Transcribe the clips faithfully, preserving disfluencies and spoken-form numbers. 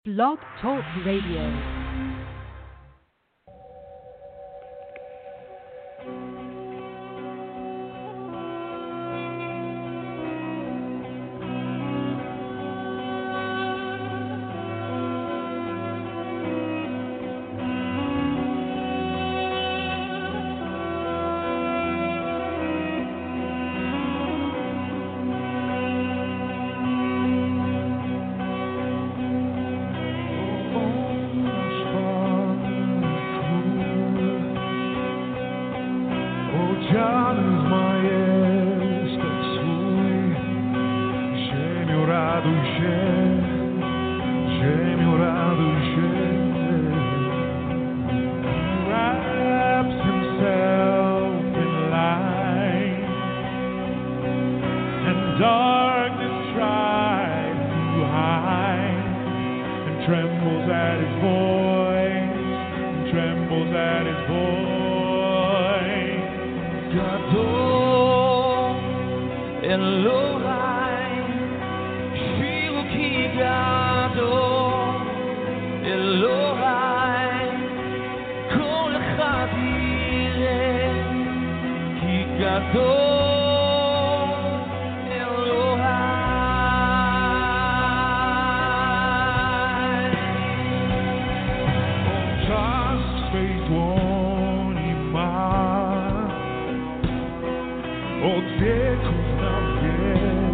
Blog Talk Radio. Oh, take us now, yeah.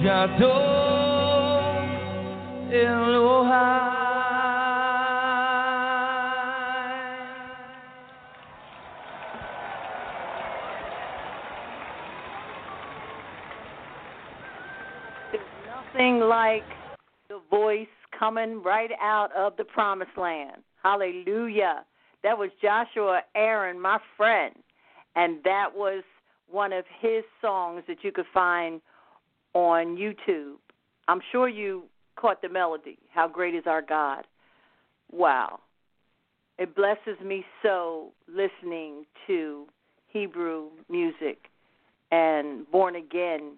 Yadon Elohai. There's nothing like the voice coming right out of the promised land. Hallelujah. That was Joshua Aaron, my friend, and that was one of his songs that you could find on YouTube. I'm sure you caught the melody. How great is our God? Wow. It blesses me so listening to Hebrew music and born again,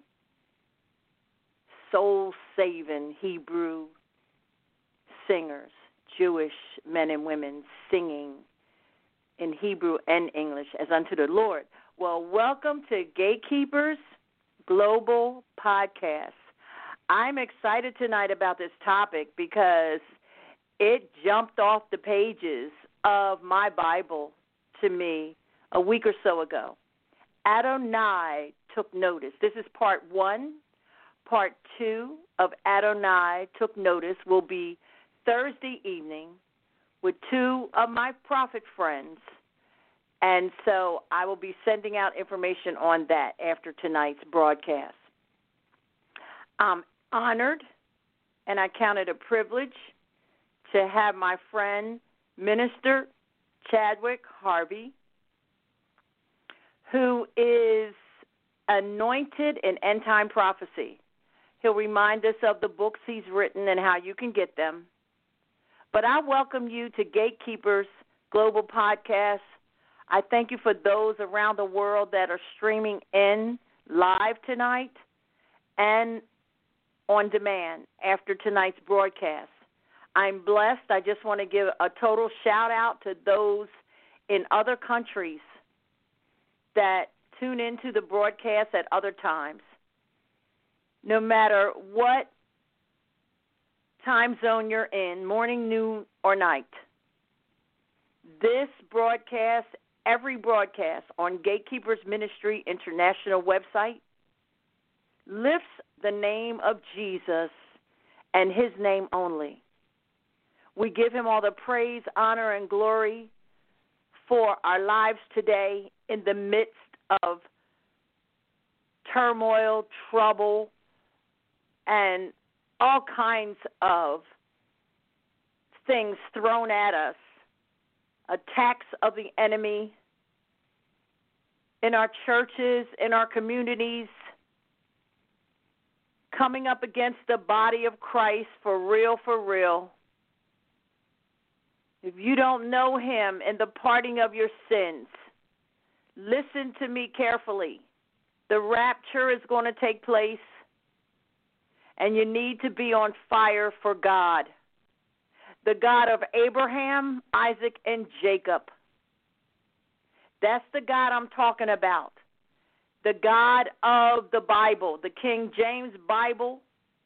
soul-saving Hebrew singers, Jewish men and women singing in Hebrew and English as unto the Lord. Well, welcome to Gatekeepers Global Podcast. I'm excited tonight about this topic because it jumped off the pages of my Bible to me a week or so ago. Adonai took notice. This is part one. Part two of Adonai Took Notice will be Thursday evening with two of my prophet friends. And so I will be sending out information on that after tonight's broadcast. I'm honored, and I count it a privilege to have my friend, Minister Chadwick Harvey, who is anointed in end-time prophecy. He'll remind us of the books he's written and how you can get them. But I welcome you to Gatekeepers Global Podcast. I thank you for those around the world that are streaming in live tonight and on demand after tonight's broadcast. I'm blessed. I just want to give a total shout-out to those in other countries that tune into the broadcast at other times. No matter what time zone you're in, morning, noon, or night, this broadcast, every broadcast on Gatekeepers Ministry International website lifts the name of Jesus and his name only. We give him all the praise, honor, and glory for our lives today in the midst of turmoil, trouble, and all kinds of things thrown at us, attacks of the enemy in our churches, in our communities, coming up against the body of Christ for real, for real. If you don't know him and the parting of your sins, listen to me carefully. The rapture is going to take place, and you need to be on fire for God, the God of Abraham, Isaac, and Jacob. That's the God I'm talking about, the God of the Bible, the King James Bible.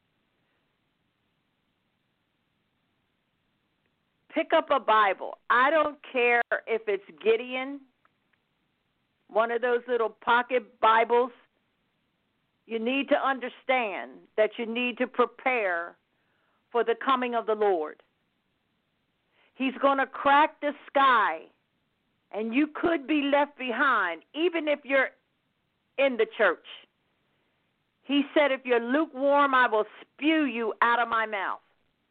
Pick up a Bible. I don't care if it's Gideon, one of those little pocket Bibles. You need to understand that you need to prepare for the coming of the Lord. He's going to crack the sky, and you could be left behind, even if you're in the church. He said, if you're lukewarm, I will spew you out of my mouth.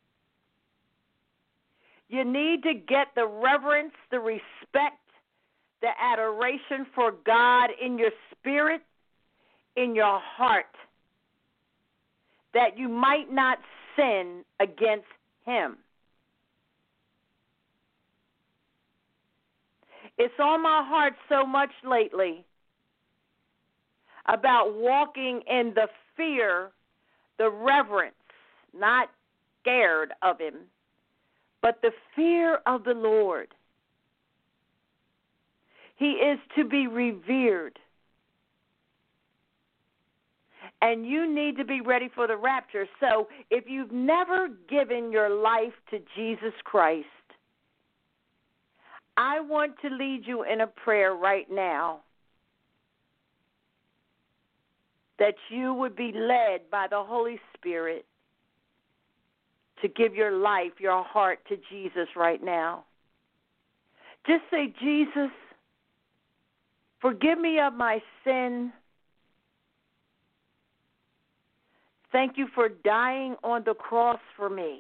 You need to get the reverence, the respect, the adoration for God in your spirit, in your heart, that you might not sin against him. It's on my heart so much lately about walking in the fear, the reverence, not scared of him, but the fear of the Lord. He is to be revered. And you need to be ready for the rapture. So if you've never given your life to Jesus Christ, I want to lead you in a prayer right now. that you would be led by the Holy Spirit to give your life, your heart to Jesus right now. Just say, Jesus, forgive me of my sin. Thank you for dying on the cross for me.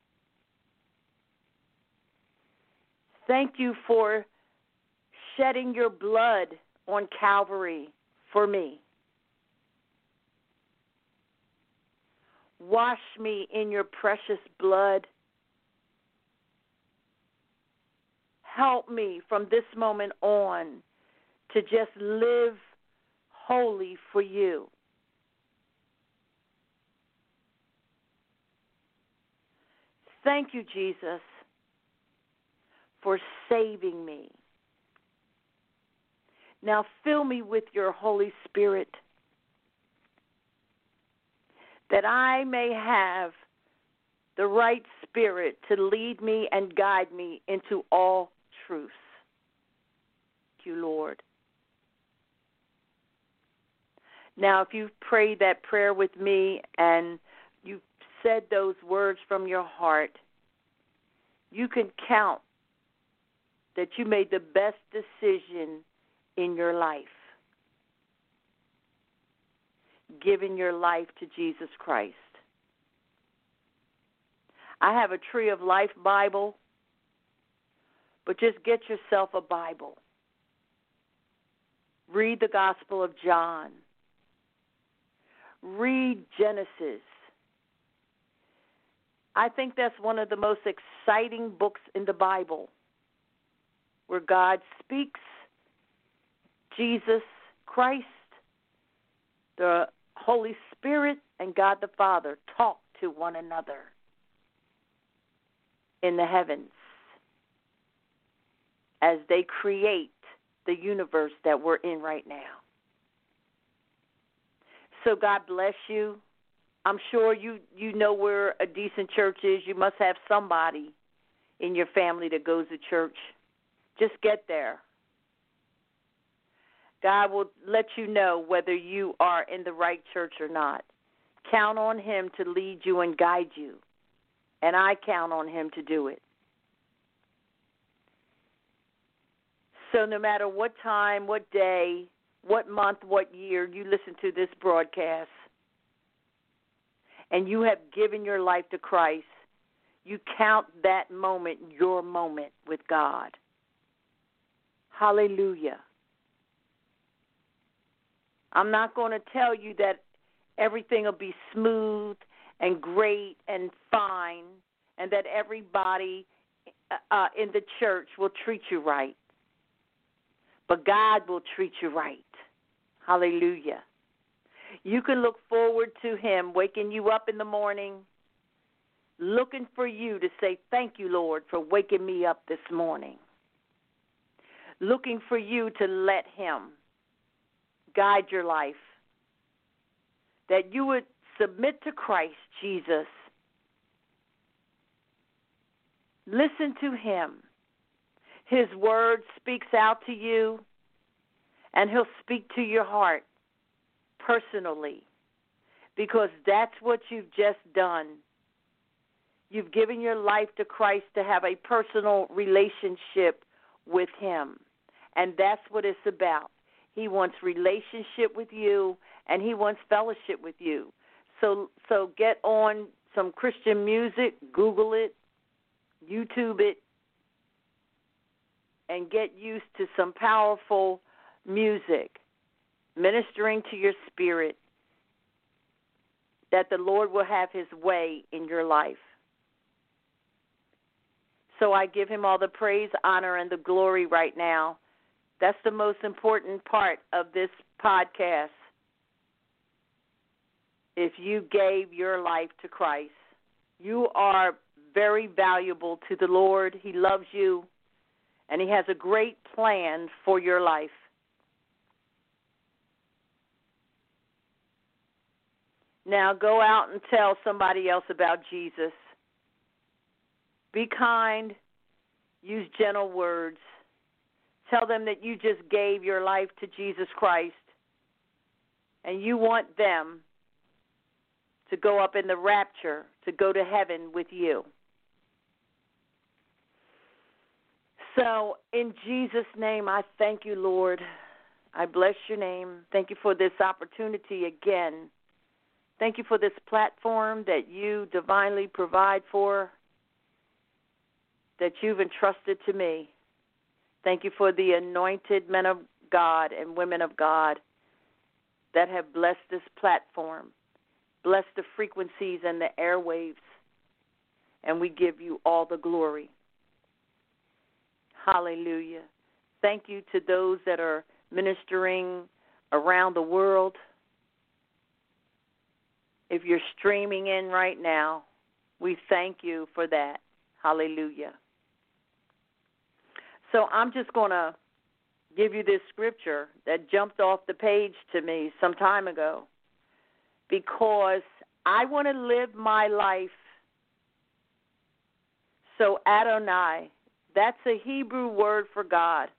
Thank you for shedding your blood on Calvary for me. Wash me in your precious blood. Help me from this moment on to just live holy for you. Thank you, Jesus, for saving me. Now fill me with your Holy Spirit, that I may have the right spirit to lead me and guide me into all truth. Thank you, Lord. Now, if you've prayed that prayer with me and you've said those words from your heart, you can count that you made the best decision in your life, giving your life to Jesus Christ. I have a Tree of Life Bible, but just get yourself a Bible. Read the Gospel of John. Read Genesis. I think that's one of the most exciting books in the Bible, where God speaks, Jesus Christ, the Holy Spirit, and God the Father talk to one another in the heavens as they create the universe that we're in right now. So God bless you. I'm sure you, you know where a decent church is. You must have somebody in your family that goes to church. Just get there. God will let you know whether you are in the right church or not. Count on him to lead you and guide you. And I count on him to do it. So no matter what time, what day, what month, what year you listen to this broadcast, and you have given your life to Christ, you count that moment your moment with God. Hallelujah. I'm not going to tell you that everything will be smooth and great and fine and that everybody uh, in the church will treat you right. But God will treat you right. Hallelujah. You can look forward to him waking you up in the morning, looking for you to say, thank you, Lord, for waking me up this morning. Looking for you to let him guide your life, that you would submit to Christ Jesus. Listen to him. His word speaks out to you, and he'll speak to your heart personally, because that's what you've just done. You've given your life to Christ to have a personal relationship with him, and that's what it's about. He wants relationship with you, and he wants fellowship with you. So so get on some Christian music, Google it, YouTube it, and get used to some powerful music ministering to your spirit, that the Lord will have his way in your life. So I give him all the praise, honor, and the glory right now. That's the most important part of this podcast. If you gave your life to Christ, you are very valuable to the Lord. He loves you, and he has a great plan for your life. Now go out and tell somebody else about Jesus. Be kind. Use gentle words. Tell them that you just gave your life to Jesus Christ. and you want them to go up in the rapture, to go to heaven with you. So, in Jesus' name, I thank you, Lord. I bless your name. Thank you for this opportunity again. Thank you for this platform that you divinely provide for, that you've entrusted to me. Thank you for the anointed men of God and women of God that have blessed this platform, blessed the frequencies and the airwaves, and we give you all the glory. Hallelujah. Thank you to those that are ministering around the world. If you're streaming in right now, we thank you for that. Hallelujah. So I'm just going to give you this scripture that jumped off the page to me some time ago, because I want to live my life so Adonai, that's a Hebrew word for God,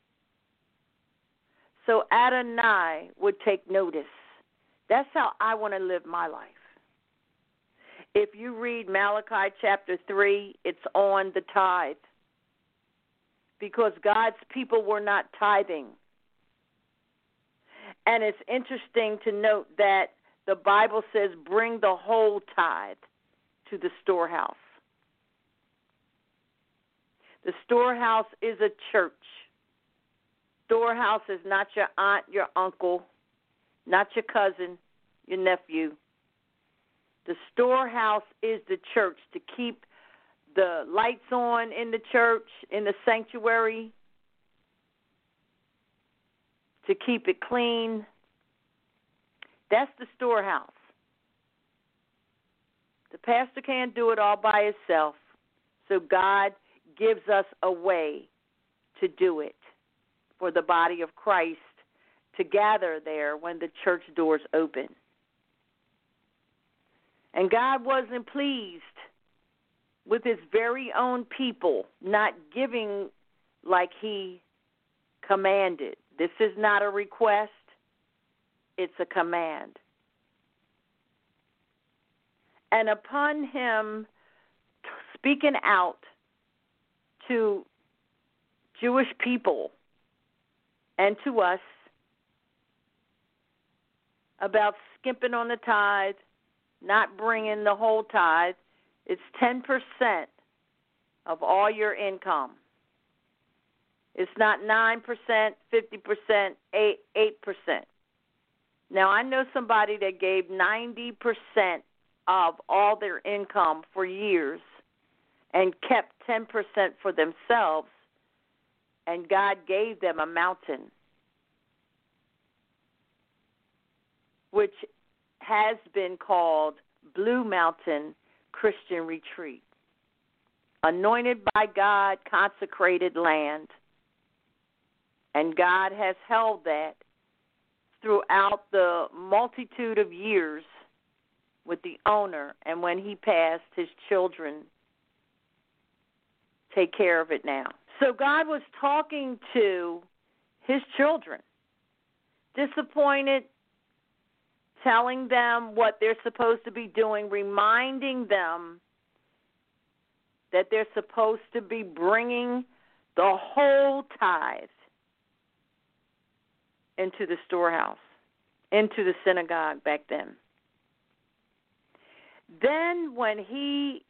so Adonai would take notice. That's how I want to live my life. If you read Malachi chapter three, it's on the tithe, because God's people were not tithing. And it's interesting to note that the Bible says, bring the whole tithe to the storehouse. The storehouse is a church. Storehouse is not your aunt, your uncle, not your cousin, your nephew. The storehouse is the church, to keep the lights on in the church, in the sanctuary, to keep it clean. That's the storehouse. The pastor can't do it all by himself, so God gives us a way to do it for the body of Christ to gather there when the church doors open. And God wasn't pleased with his very own people not giving like he commanded. This is not a request, it's a command. And upon him speaking out to Jewish people and to us about skimping on the tithe, not bringing the whole tithe, it's ten percent of all your income. It's not nine percent, fifty percent, eight percent. Now, I know somebody that gave ninety percent of all their income for years and kept ten percent for themselves, and God gave them a mountain, which has been called Blue Mountain Christian Retreat. Anointed by God, consecrated land. And God has held that throughout the multitude of years with the owner, and when he passed, his children take care of it now. So God was talking to his children, disappointed, telling them what they're supposed to be doing, reminding them that they're supposed to be bringing the whole tithe into the storehouse, into the synagogue back then. Then when he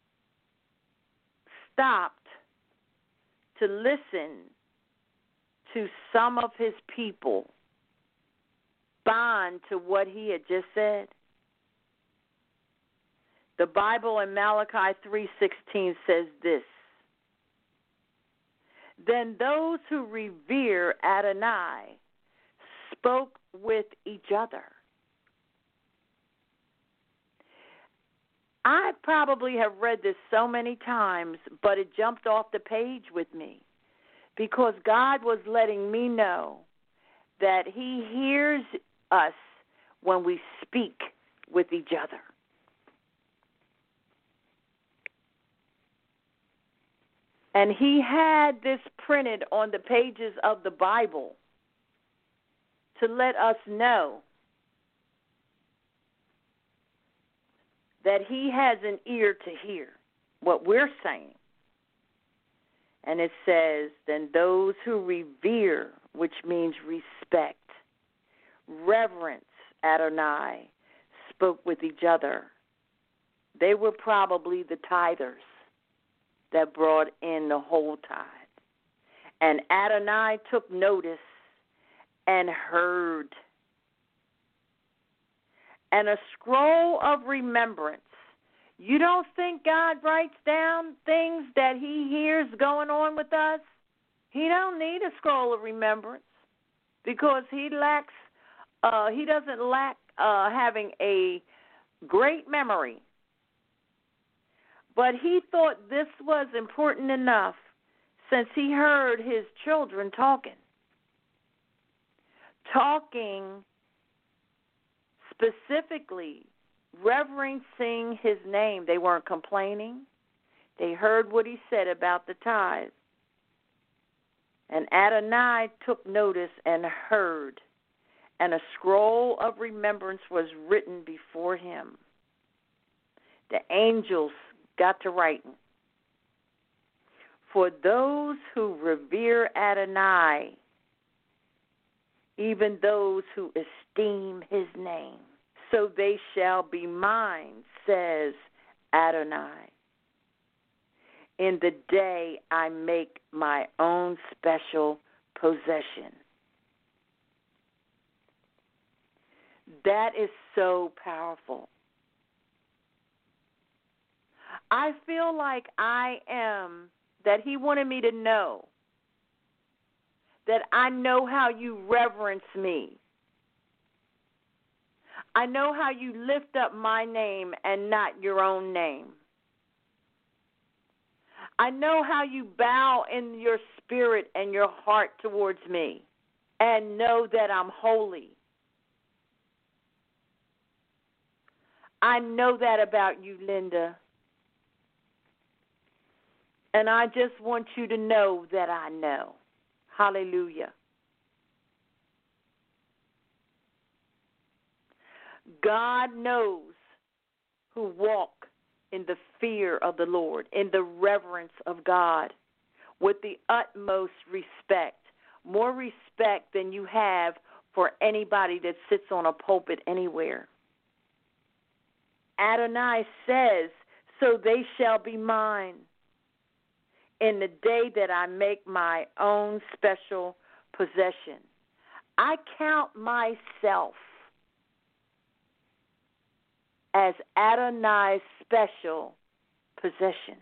stopped to listen to some of his people bond to what he had just said, the Bible in Malachi three sixteen says this: then those who revere Adonai spoke with each other. I probably have read this so many times, but it jumped off the page with me because God was letting me know that he hears us when we speak with each other. And he had this printed on the pages of the Bible to let us know that he has an ear to hear what we're saying. And it says, then those who revere, which means respect, reverence Adonai, spoke with each other. They were probably the tithers that brought in the whole tithe. And Adonai took notice and heard. And a scroll of remembrance. You don't think God writes down things that he hears going on with us? He don't need a scroll of remembrance because he lacks, uh, he doesn't lack uh, having a great memory. But he thought this was important enough since he heard his children talking. Talking specifically, reverencing his name. They weren't complaining. They heard what he said about the tithe. And Adonai took notice and heard, and a scroll of remembrance was written before him. The angels got to writing. For those who revere Adonai, even those who esteem his name, so they shall be mine, says Adonai. In the day I make my own special possession. That is so powerful. I feel like I am, that he wanted me to know that I know how you reverence me. I know how you lift up my name and not your own name. I know how you bow in your spirit and your heart towards me and know that I'm holy. I know that about you, Linda. And I just want you to know that I know. Hallelujah. God knows who walk in the fear of the Lord, in the reverence of God, with the utmost respect, more respect than you have for anybody that sits on a pulpit anywhere. Adonai says, so they shall be mine in the day that I make my own special possession. I count myself as Adonai's special possession.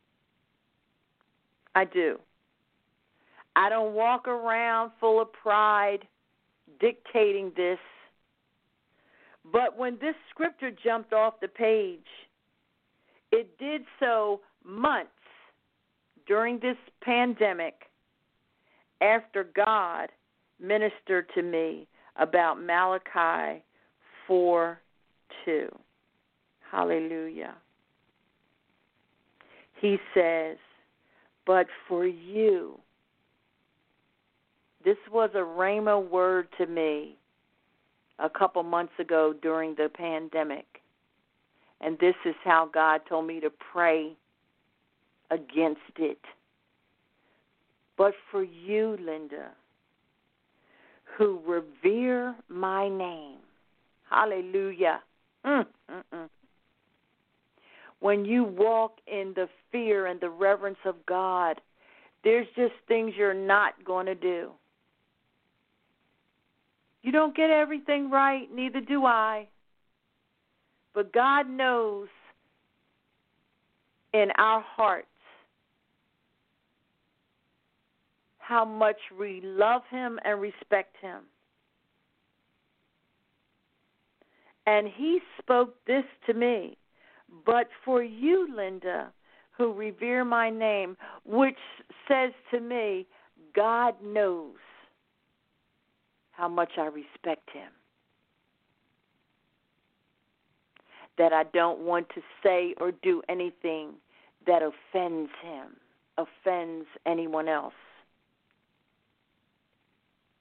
I do. I don't walk around full of pride dictating this. But when this scripture jumped off the page, it did so months during this pandemic after God ministered to me about Malachi four two. Hallelujah. He says, but for you, this was a rhema word to me a couple months ago during the pandemic. And this is how God told me to pray against it. But for you, Linda, who revere my name, hallelujah, mm, mm, mm. When you walk in the fear and the reverence of God, there's just things you're not going to do. You don't get everything right, neither do I. But God knows in our hearts how much we love him and respect him. And he spoke this to me. But for you, Linda, who revere my name, which says to me, God knows how much I respect him. That I don't want to say or do anything that offends him, offends anyone else.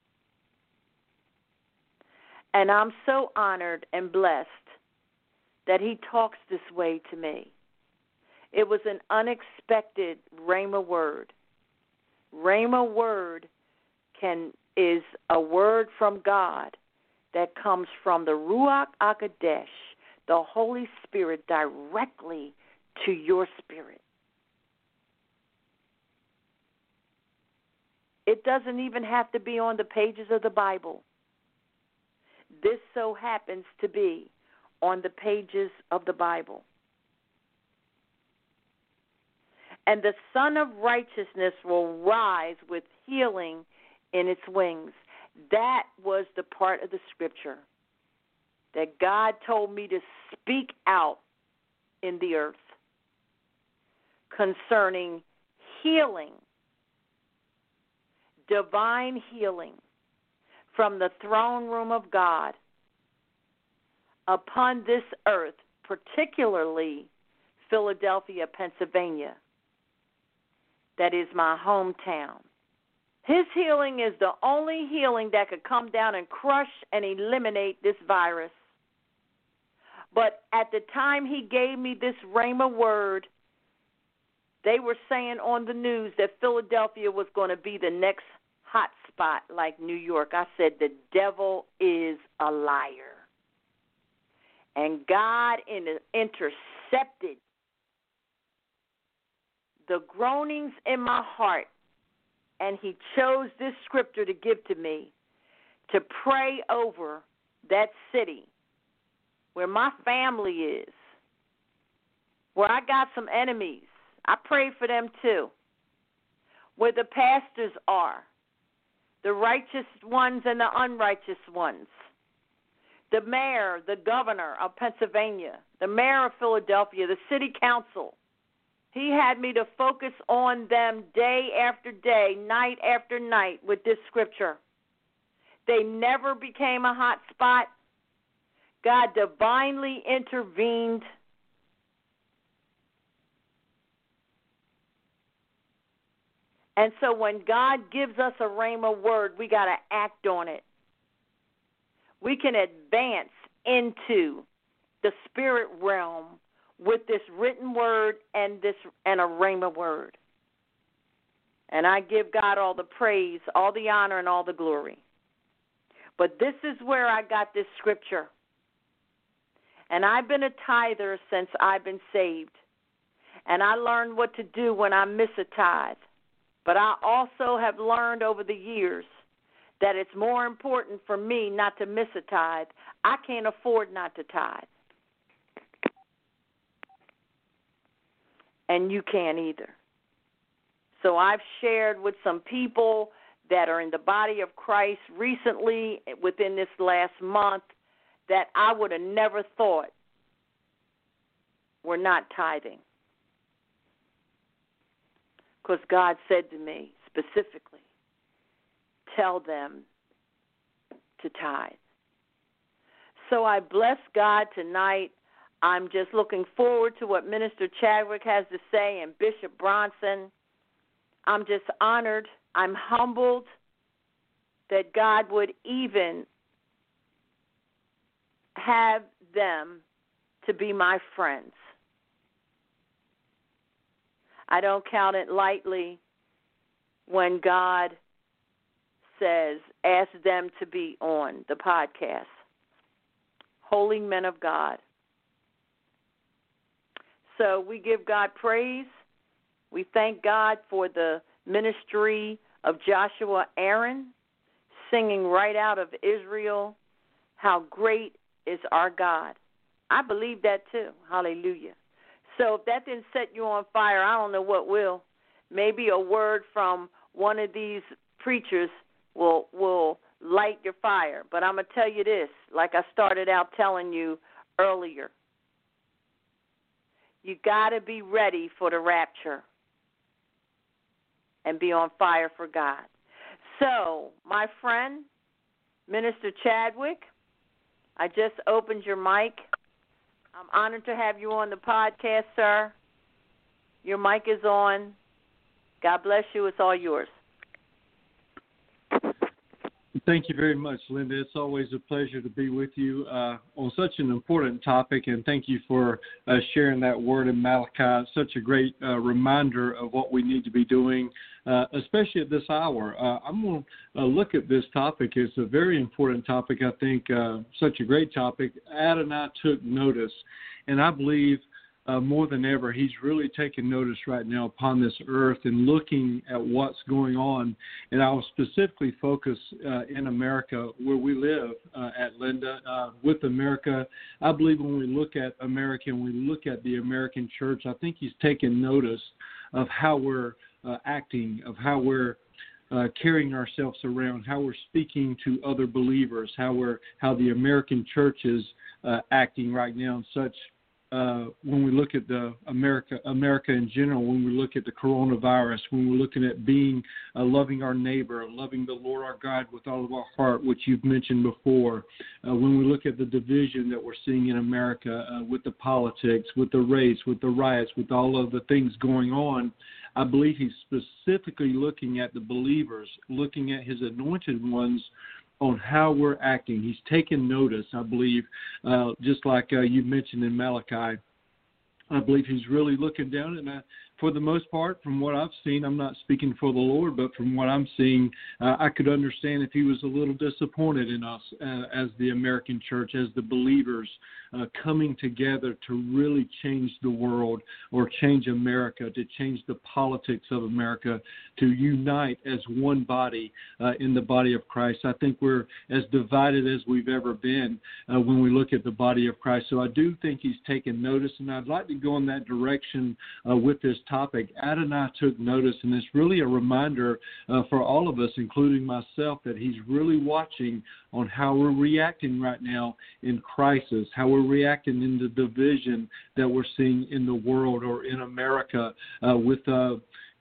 And I'm so honored and blessed that he talks this way to me. It was an unexpected rhema word. Rhema word can is a word from God that comes from the Ruach HaKodesh, the Holy Spirit, directly to your spirit. It doesn't even have to be on the pages of the Bible. This so happens to be on the pages of the Bible. And the Son of Righteousness will rise with healing in its wings. That was the part of the scripture that God told me to speak out in the earth concerning healing, divine healing from the throne room of God upon this earth, particularly Philadelphia, Pennsylvania. That is my hometown. His healing is the only healing that could come down and crush and eliminate this virus. But at the time he gave me this rhema word, they were saying on the news that Philadelphia was going to be the next hot spot like New York. I said, the devil is a liar. And God intercepted the groanings in my heart, and he chose this scripture to give to me to pray over that city where my family is, where I got some enemies. I prayed for them too. Where the pastors are, the righteous ones and the unrighteous ones. The mayor, the governor of Pennsylvania, the mayor of Philadelphia, the city council. He had me to focus on them day after day, night after night with this scripture. They never became a hot spot. God divinely intervened. And so when God gives us a rhema word, we got to act on it. We can advance into the spirit realm with this written word and this and a rhema word. And I give God all the praise, all the honor, and all the glory. But this is where I got this scripture. And I've been a tither since I've been saved. And I learned what to do when I miss a tithe. But I also have learned over the years that it's more important for me not to miss a tithe. I can't afford not to tithe. And you can't either. So I've shared with some people that are in the body of Christ recently, within this last month, that I would have never thought were not tithing. Because God said to me specifically, tell them to tithe. So I bless God tonight. I'm just looking forward to what Minister Chadwick has to say and Bishop Bronson. I'm just honored. I'm humbled that God would even have them to be my friends. I don't count it lightly when God says, ask them to be on the podcast. Holy men of God. So we give God praise. We thank God for the ministry of Joshua Aaron, singing right out of Israel, how great is our God. I believe that too. Hallelujah. So if that didn't set you on fire, I don't know what will. Maybe a word from one of these preachers will will light your fire. But I'm going to tell you this, like I started out telling you earlier. You got to be ready for the rapture and be on fire for God. So, my friend, Minister Chadwick, I just opened your mic. I'm honored to have you on the podcast, sir. Your mic is on. God bless you. It's all yours. Thank you very much, Linda. It's always a pleasure to be with you uh, on such an important topic, and thank you for uh, sharing that word in Malachi. Such a great uh, reminder of what we need to be doing, uh, especially at this hour. Uh, I'm going to uh, look at this topic. It's a very important topic, I think, uh, such a great topic. Adonai took notice, and I believe Uh, more than ever, he's really taking notice right now upon this earth and looking at what's going on. And I'll specifically focus uh, in America, where we live uh, at Linda, uh, with America. I believe when we look at America and we look at the American church, I think he's taking notice of how we're uh, acting, of how we're Uh, carrying ourselves around, how we're speaking to other believers, how we're how the American church is uh, acting right now, and such. Uh, when we look at the America, America in general, when we look at the coronavirus, when we're looking at being uh, loving our neighbor, loving the Lord our God with all of our heart, which you've mentioned before, uh, when we look at the division that we're seeing in America uh, with the politics, with the race, with the riots, with all of the things going on, I believe he's specifically looking at the believers, looking at his anointed ones, on how we're acting. He's taken notice, I believe, uh, just like uh, you mentioned in Malachi. I believe he's really looking down, and I, for the most part, from what I've seen, I'm not speaking for the Lord, but from what I'm seeing, uh, I could understand if he was a little disappointed in us uh, as the American church, as the believers uh, coming together to really change the world or change America, to change the politics of America, to unite as one body uh, in the body of Christ. I think we're as divided as we've ever been uh, when we look at the body of Christ. So I do think he's taken notice, and I'd like to go in that direction uh, with this topic. Adonai took notice, and it's really a reminder uh, for all of us, including myself, that he's really watching on how we're reacting right now in crisis, how we're reacting in the division that we're seeing in the world or in America uh, with uh,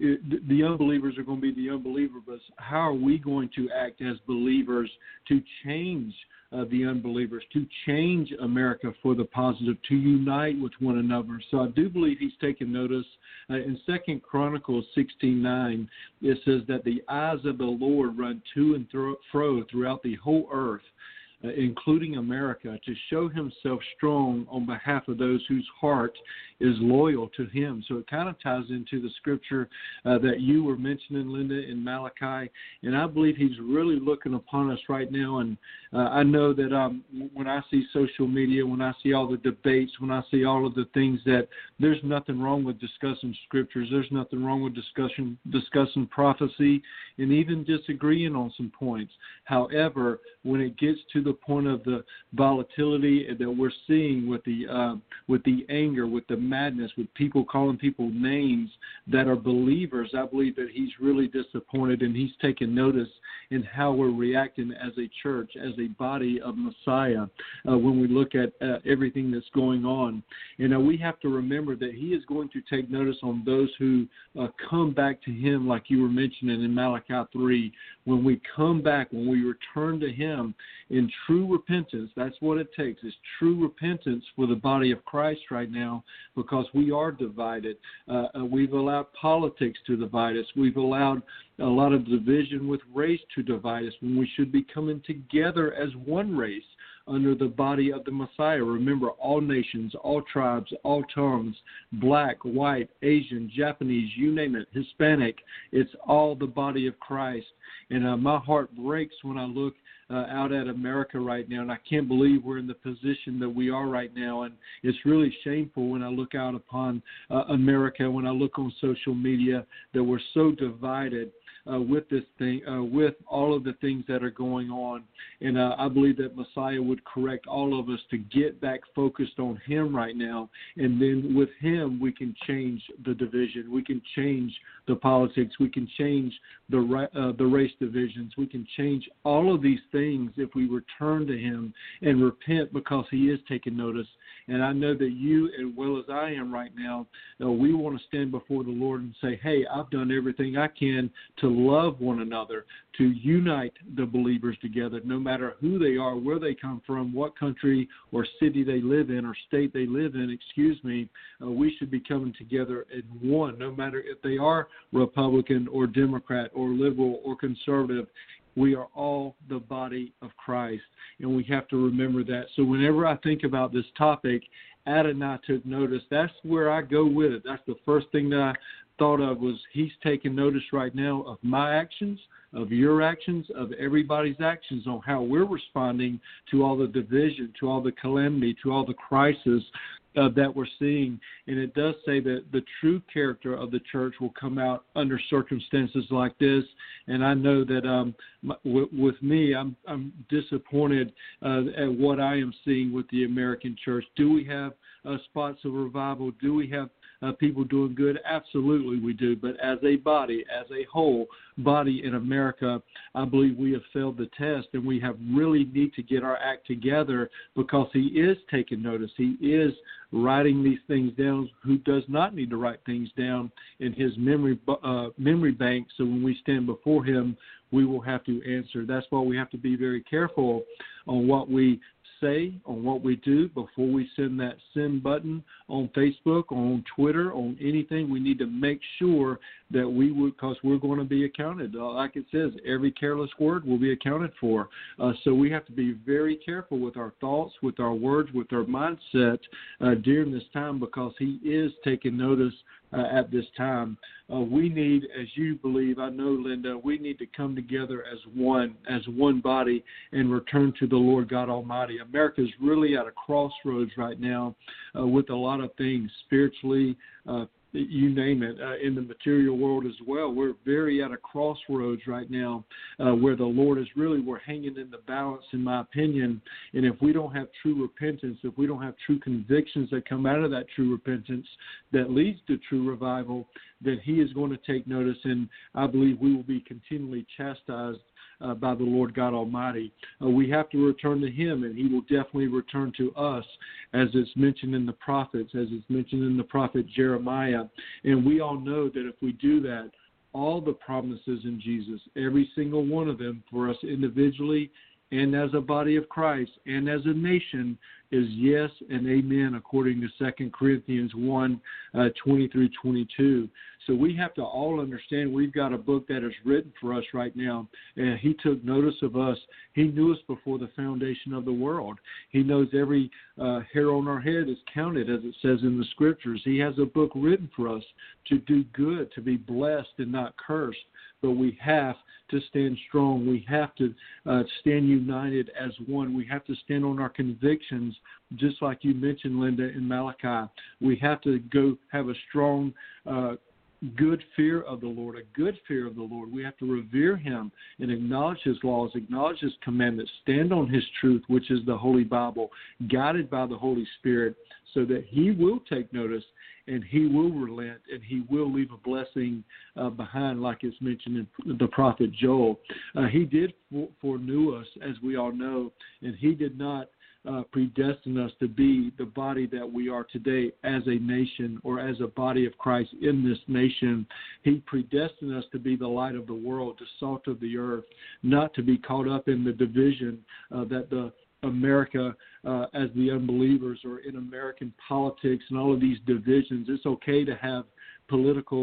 the unbelievers are going to be the unbelievers, but how are we going to act as believers to change Uh, the unbelievers, to change America for the positive, to unite with one another. So I do believe he's taken notice. Uh, in Second Chronicles sixteen nine, it says that the eyes of the Lord run to and fro throughout the whole earth, uh, including America, to show himself strong on behalf of those whose heart is loyal to him. So it kind of ties into the scripture uh, that you were mentioning, Linda, in Malachi. And I believe he's really looking upon us right now. And uh, I know that um, when I see social media, when I see all the debates, when I see all of the things, that there's nothing wrong with discussing scriptures. There's nothing wrong with discussion, discussing prophecy and even disagreeing on some points. However, when it gets to the point of the volatility that we're seeing with the uh, with the anger, with the madness, with people calling people names that are believers, I believe that he's really disappointed, and he's taken notice in how we're reacting as a church, as a body of Messiah, uh, when we look at uh, everything that's going on. You know, we have to remember that he is going to take notice on those who uh, come back to him, like you were mentioning in Malachi three. When we come back, when we return to him in true repentance, that's what it takes, is true repentance for the body of Christ right now, because we are divided. Uh, uh, we've allowed politics to divide us. We've allowed a lot of division with race to divide us, when we should be coming together as one race under the body of the Messiah. Remember, all nations, all tribes, all tongues, black, white, Asian, Japanese, you name it, Hispanic, it's all the body of Christ. And uh, my heart breaks when I look uh, out at America right now, and I can't believe we're in the position that we are right now. And it's really shameful when I look out upon uh, America, when I look on social media, that we're so divided uh, with this thing, uh, with all of the things that are going on. And uh, I believe that Messiah would correct all of us to get back focused on him right now. And then with him, we can change the division. We can change the politics. We can change the uh, the race divisions. We can change all of these things if we return to him and repent, because he is taking notice. And I know that you, as well as I am right now, uh, we want to stand before the Lord and say, hey, I've done everything I can to love one another, to unite the believers together, no matter who they are, where they come from, what country or city they live in or state they live in, excuse me. Uh, we should be coming together as one, no matter if they are Republican or Democrat or liberal or conservative. We are all the body of Christ, and we have to remember that. So whenever I think about this topic, Adonai took notice. That's where I go with it. That's the first thing that I thought of, was he's taking notice right now of my actions, of your actions, of everybody's actions, on how we're responding to all the division, to all the calamity, to all the crisis uh, that we're seeing. And it does say that the true character of the church will come out under circumstances like this. And I know that um, w- with me, I'm, I'm disappointed uh, at what I am seeing with the American church. Do we have uh, spots of revival? Do we have Uh, people doing good? Absolutely we do. But as a body, as a whole body in America, I believe we have failed the test, and we have really need to get our act together, because he is taking notice. He is writing these things down. Who does not need to write things down in his memory uh, memory bank, so when we stand before him, we will have to answer. That's why we have to be very careful on what we say, on what we do, before we send that send button on Facebook, on Twitter, on anything. We need to make sure that we would, because we're going to be accounted. Uh, like it says, every careless word will be accounted for. Uh, so we have to be very careful with our thoughts, with our words, with our mindset uh, during this time, because he is taking notice Uh, at this time. Uh, we need, as you believe, I know, Linda, we need to come together as one, as one body, and return to the Lord God Almighty. America is really at a crossroads right now uh, with a lot of things, spiritually, uh, you name it, uh, in the material world as well. We're very at a crossroads right now uh, where the Lord is really, we're hanging in the balance, in my opinion. And if we don't have true repentance, if we don't have true convictions that come out of that true repentance that leads to true revival, then he is going to take notice, and I believe we will be continually chastised Uh, by the Lord God Almighty. Uh, we have to return to him, and he will definitely return to us, as it's mentioned in the prophets, as it's mentioned in the prophet Jeremiah. And we all know that if we do that, all the promises in Jesus, every single one of them for us individually and as a body of Christ and as a nation, is yes and amen, according to Second Corinthians one, uh, twenty through twenty-two. So we have to all understand we've got a book that is written for us right now, and he took notice of us. He knew us before the foundation of the world. He knows every uh, hair on our head is counted, as it says in the Scriptures. He has a book written for us to do good, to be blessed and not cursed. But we have to stand strong. We have to uh, stand united as one. We have to stand on our convictions, just like you mentioned, Linda, in Malachi. We have to go have a strong, uh, good fear of the Lord, a good fear of the Lord. We have to revere him and acknowledge his laws, acknowledge his commandments, stand on his truth, which is the Holy Bible, guided by the Holy Spirit, so that he will take notice, and he will relent, and he will leave a blessing uh, behind, like it's mentioned in the prophet Joel. Uh, he did foreknew us, as we all know, and he did not uh, predestine us to be the body that we are today as a nation, or as a body of Christ in this nation. He predestined us to be the light of the world, the salt of the earth, not to be caught up in the division uh, that the America uh, as the unbelievers, or in American politics and all of these divisions. It's okay to have political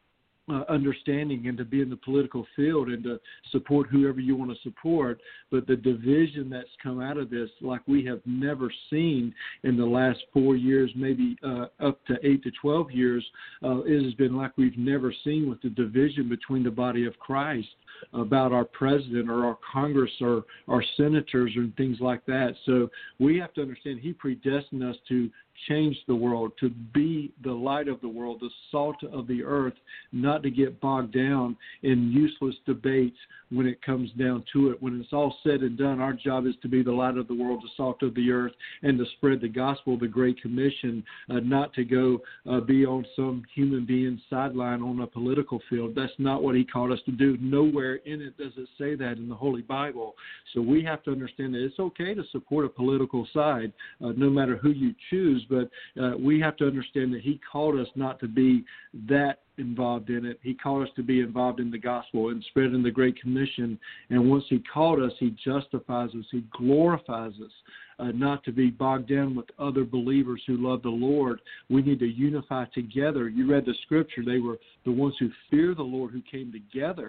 uh, understanding and to be in the political field and to support whoever you want to support, but the division that's come out of this, like we have never seen in the last four years, maybe uh, up to eight to twelve years, uh, it has been like we've never seen, with the division between the body of Christ about our president or our Congress or our senators and things like that. So we have to understand he predestined us to change the world, to be the light of the world, the salt of the earth, not to get bogged down in useless debates when it comes down to it. When it's all said and done, our job is to be the light of the world, the salt of the earth, and to spread the gospel, the Great Commission, uh, not to go uh, be on some human being's sideline on a political field. That's not what he called us to do. Nowhere in it does it say that in the Holy Bible. So we have to understand that it's okay to support a political side, uh, no matter who you choose, but uh, we have to understand that he called us not to be that involved in it. He called us to be involved in the gospel and spreading the Great Commission. And once he called us, he justifies us, he glorifies us, uh, not to be bogged down with other believers who love the Lord. We need to unify together. You read the Scripture. They were the ones who fear the Lord who came together.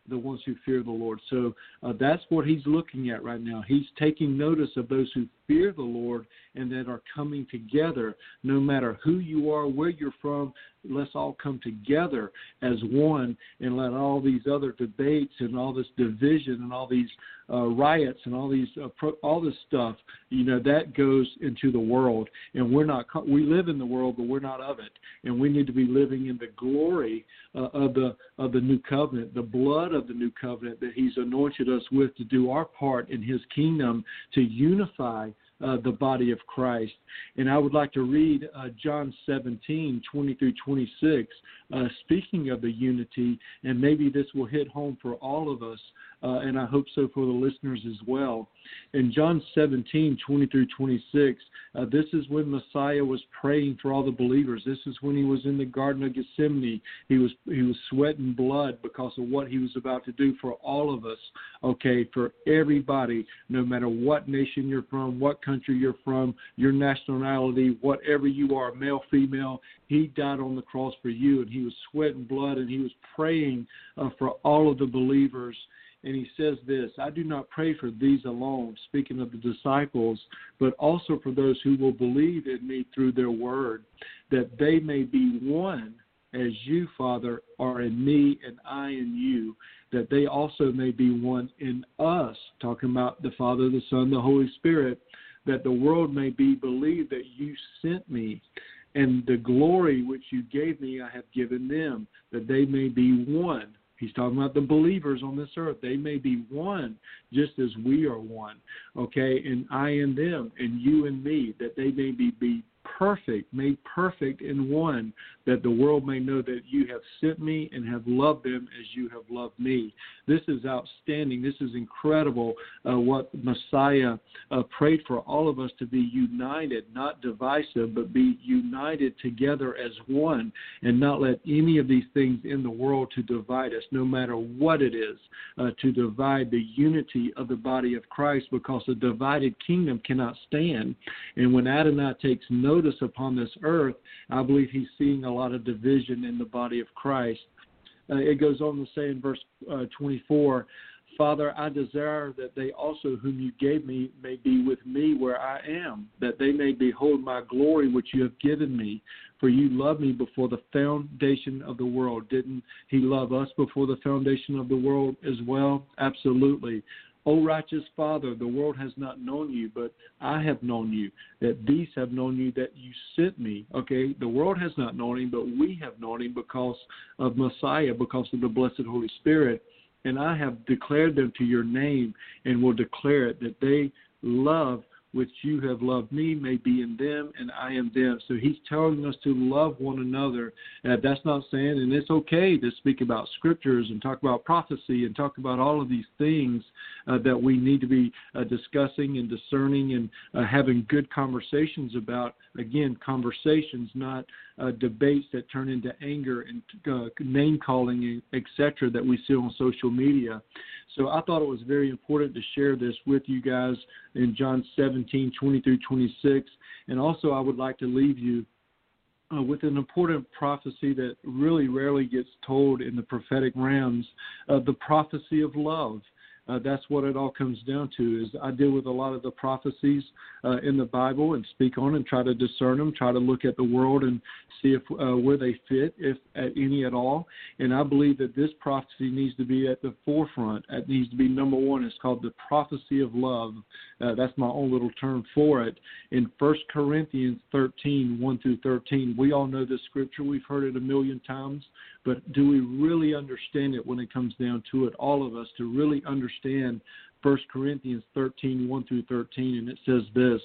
the ones who fear the Lord. So uh, that's what he's looking at right now. He's taking notice of those who fear the Lord and that are coming together. No matter who you are, where you're from, let's all come together as one and let all these other debates and all this division and all these uh, riots and all these uh, pro- all this stuff, you know, that goes into the world. And we're not we live in the world, but we're not of it. And we need to be living in the glory uh, of the of the new covenant, the blood of the new covenant that he's anointed us with to do our part in his kingdom to unify Uh, the body of Christ. And I would like to read uh, John seventeen, twenty through twenty-six, uh, speaking of the unity, and maybe this will hit home for all of us, uh, and I hope so for the listeners as well. In John seventeen, twenty through twenty-six, uh, this is when Messiah was praying for all the believers. This is when he was in the Garden of Gethsemane. He was he was sweating blood because of what he was about to do for all of us, okay, for everybody, no matter what nation you're from, what country you're from, your nationality, whatever you are, male, female, he died on the cross for you, and he was sweating blood, and he was praying uh, for all of the believers. And he says this, I do not pray for these alone, speaking of the disciples, but also for those who will believe in me through their word, that they may be one as you, Father, are in me and I in you, that they also may be one in us, talking about the Father, the Son, the Holy Spirit, that the world may be believed that you sent me, and the glory which you gave me I have given them, that they may be one. He's talking about the believers on this earth. They may be one just as we are one, okay, and I and them, and you and me, that they may be, be perfect, made perfect in one, that the world may know that you have sent me and have loved them as you have loved me. This is outstanding. This is incredible uh, what Messiah uh, prayed for all of us to be united, not divisive, but be united together as one and not let any of these things in the world to divide us, no matter what it is, uh, to divide the unity of the body of Christ, because a divided kingdom cannot stand. And when Adonai takes notice upon this earth, I believe he's seeing a lot of division in the body of Christ. Uh, it goes on to say in verse uh, twenty-four, Father, I desire that they also whom you gave me may be with me where I am, that they may behold my glory which you have given me. For you loved me before the foundation of the world. Didn't he love us before the foundation of the world as well? Absolutely. O righteous Father, the world has not known you, but I have known you, that these have known you that you sent me. Okay, the world has not known him, but we have known him because of Messiah, because of the blessed Holy Spirit. And I have declared them to your name and will declare it, that they love which you have loved me may be in them and I am them. So he's telling us to love one another. Uh, that's not saying, and it's okay to speak about scriptures and talk about prophecy and talk about all of these things uh, that we need to be uh, discussing and discerning and uh, having good conversations about. Again, conversations, not uh, debates that turn into anger and uh, name-calling, et cetera, that we see on social media. So I thought it was very important to share this with you guys in John seventeen, twenty through twenty-six. And also I would like to leave you uh, with an important prophecy that really rarely gets told in the prophetic realms, uh, the prophecy of love. Uh, that's what it all comes down to. Is I deal with a lot of the prophecies uh, in the Bible and speak on and try to discern them, try to look at the world and see if uh, where they fit, if at any at all. And I believe that this prophecy needs to be at the forefront. It needs to be number one. It's called the prophecy of love. Uh, that's my own little term for it. In First Corinthians thirteen, one through thirteen, we all know this scripture. We've heard it a million times. But do we really understand it when it comes down to it, all of us, to really understand First Corinthians thirteen, one through thirteen? And it says this,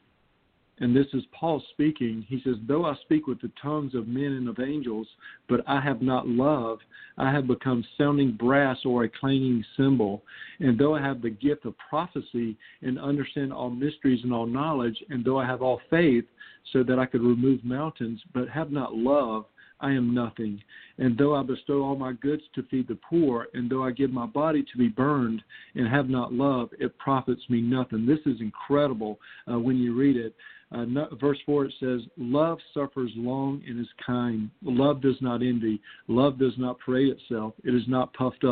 and this is Paul speaking. He says, though I speak with the tongues of men and of angels, but I have not love, I have become sounding brass or a clanging cymbal. And though I have the gift of prophecy and understand all mysteries and all knowledge, and though I have all faith so that I could remove mountains, but have not love, I am nothing. And though I bestow all my goods to feed the poor, and though I give my body to be burned and have not love, it profits me nothing. This is incredible uh, when you read it. Uh, no, verse four, it says, love suffers long and is kind. Love does not envy. Love does not parade itself. It is not puffed up.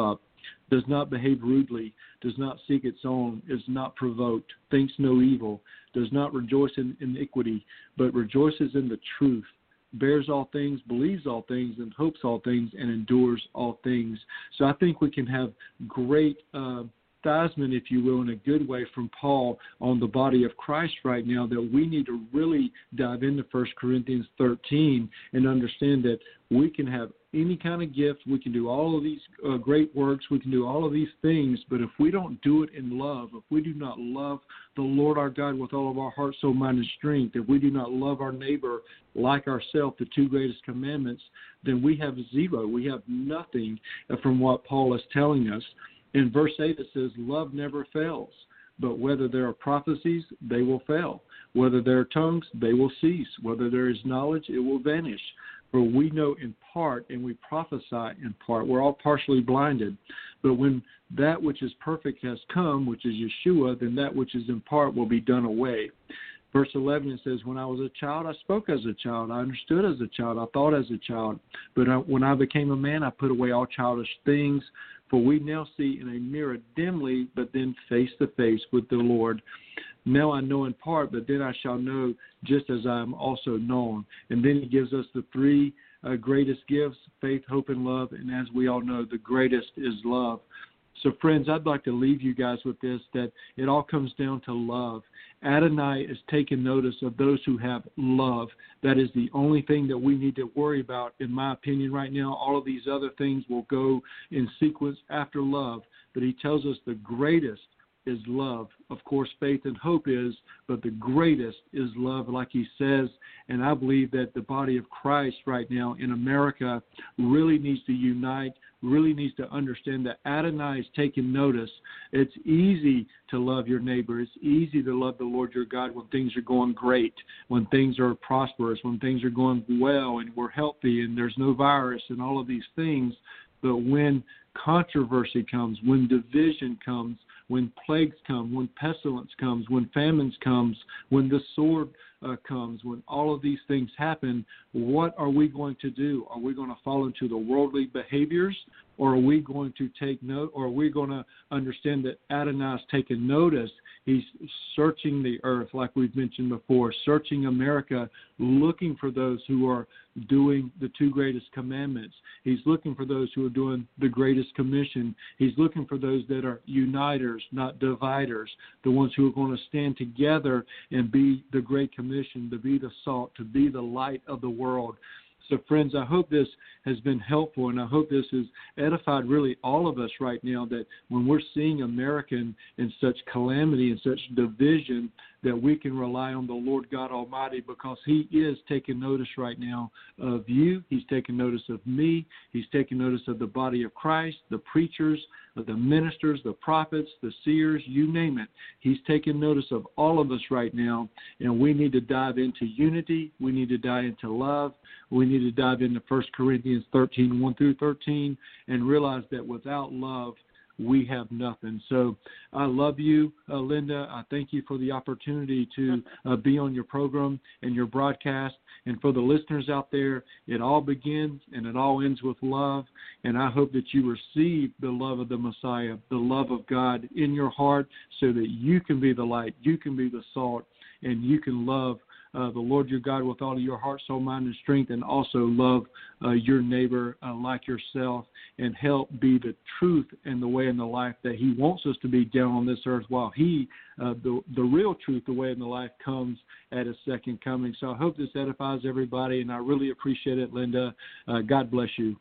does not behave rudely, does not seek its own, is not provoked, thinks no evil, does not rejoice in iniquity, but rejoices in the truth, bears all things, believes all things, and hopes all things, and endures all things. So I think we can have great uh, chastisement, if you will, in a good way from Paul on the body of Christ right now, that we need to really dive into First Corinthians thirteen and understand that we can have any kind of gift, we can do all of these uh, great works, we can do all of these things, but if we don't do it in love, if we do not love the Lord our God with all of our heart, soul, mind, and strength, if we do not love our neighbor like ourselves, the two greatest commandments, then we have zero. We have nothing from what Paul is telling us. In verse eight, it says, love never fails, but whether there are prophecies, they will fail. Whether there are tongues, they will cease. Whether there is knowledge, it will vanish. For we know in part and we prophesy in part. We're all partially blinded. But when that which is perfect has come, which is Yeshua, then that which is in part will be done away. Verse eleven, it says, when I was a child, I spoke as a child. I understood as a child. I thought as a child. But I, when I became a man, I put away all childish things. For we now see in a mirror dimly, but then face to face with the Lord. Now I know in part, but then I shall know just as I am also known. And then he gives us the three uh, greatest gifts, faith, hope, and love. And as we all know, the greatest is love. So, friends, I'd like to leave you guys with this, that it all comes down to love. Adonai is taking notice of those who have love. That is the only thing that we need to worry about, in my opinion, right now. All of these other things will go in sequence after love. But he tells us the greatest is love. Of course, faith and hope is, but the greatest is love, like he says. And I believe that the body of Christ right now in America really needs to unite, really needs to understand that Adonai is taking notice. It's easy to love your neighbor. It's easy to love the Lord your God when things are going great, when things are prosperous, when things are going well and we're healthy and there's no virus and all of these things. But when controversy comes, when division comes, when plagues come, when pestilence comes, when famines comes, when the sword uh, comes, when all of these things happen, what are we going to do? Are we going to fall into the worldly behaviors, or are we going to take note, or are we going to understand that Adonai's taken notice? He's searching the earth, like we've mentioned before, searching America, looking for those who are doing the two greatest commandments. He's looking for those who are doing the greatest commission. He's looking for those that are uniters, not dividers, the ones who are going to stand together and be the great commission, to be the salt, to be the light of the world. So, friends, I hope this has been helpful, and I hope this has edified really all of us right now, that when we're seeing America in, in such calamity and such division, that we can rely on the Lord God Almighty, because he is taking notice right now of you. He's taking notice of me. He's taking notice of the body of Christ, the preachers, the ministers, the prophets, the seers, you name it. He's taking notice of all of us right now, and we need to dive into unity. We need to dive into love. We need to dive into First Corinthians thirteen, one through thirteen, and realize that without love, we have nothing. So I love you, uh, Linda. I thank you for the opportunity to uh, be on your program and your broadcast. And for the listeners out there, it all begins and it all ends with love. And I hope that you receive the love of the Messiah, the love of God in your heart, so that you can be the light, you can be the salt, and you can love Uh, the Lord your God with all of your heart, soul, mind, and strength, and also love uh, your neighbor uh, like yourself, and help be the truth and the way and the life that he wants us to be down on this earth, while he, uh, the, the real truth, the way and the life, comes at his second coming. So I hope this edifies everybody, and I really appreciate it, Linda. Uh, God bless you.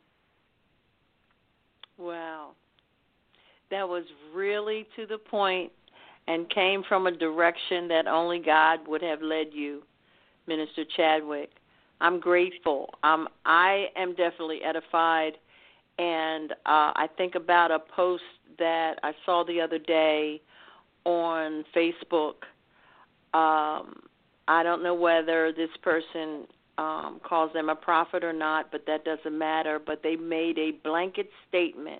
Wow. That was really to the point and came from a direction that only God would have led you, Minister Chadwick. I'm grateful. Um, I am definitely edified, and uh, I think about a post that I saw the other day on Facebook. Um, I don't know whether this person um, calls them a prophet or not, but that doesn't matter. But they made a blanket statement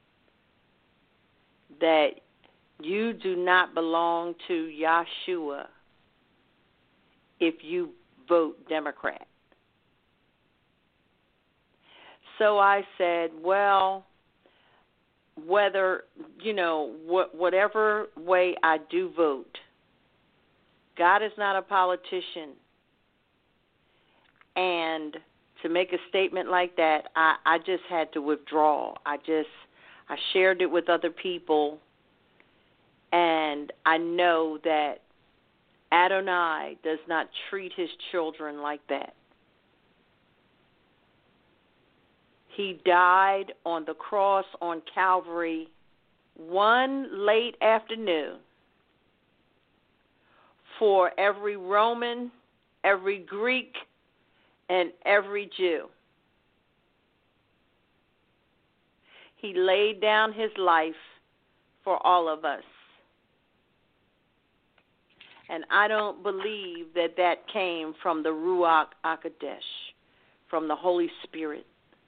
that you do not belong to Yahshua if you vote Democrat. So I said, well, whether, you know, wh- whatever way I do vote, God is not a politician. And to make a statement like that, I, I just had to withdraw. I just, I shared it with other people, and I know that Adonai does not treat his children like that. He died on the cross on Calvary one late afternoon for every Roman, every Greek, and every Jew. He laid down his life for all of us. And I don't believe that that came from the Ruach HaKodesh, from the Holy Spirit.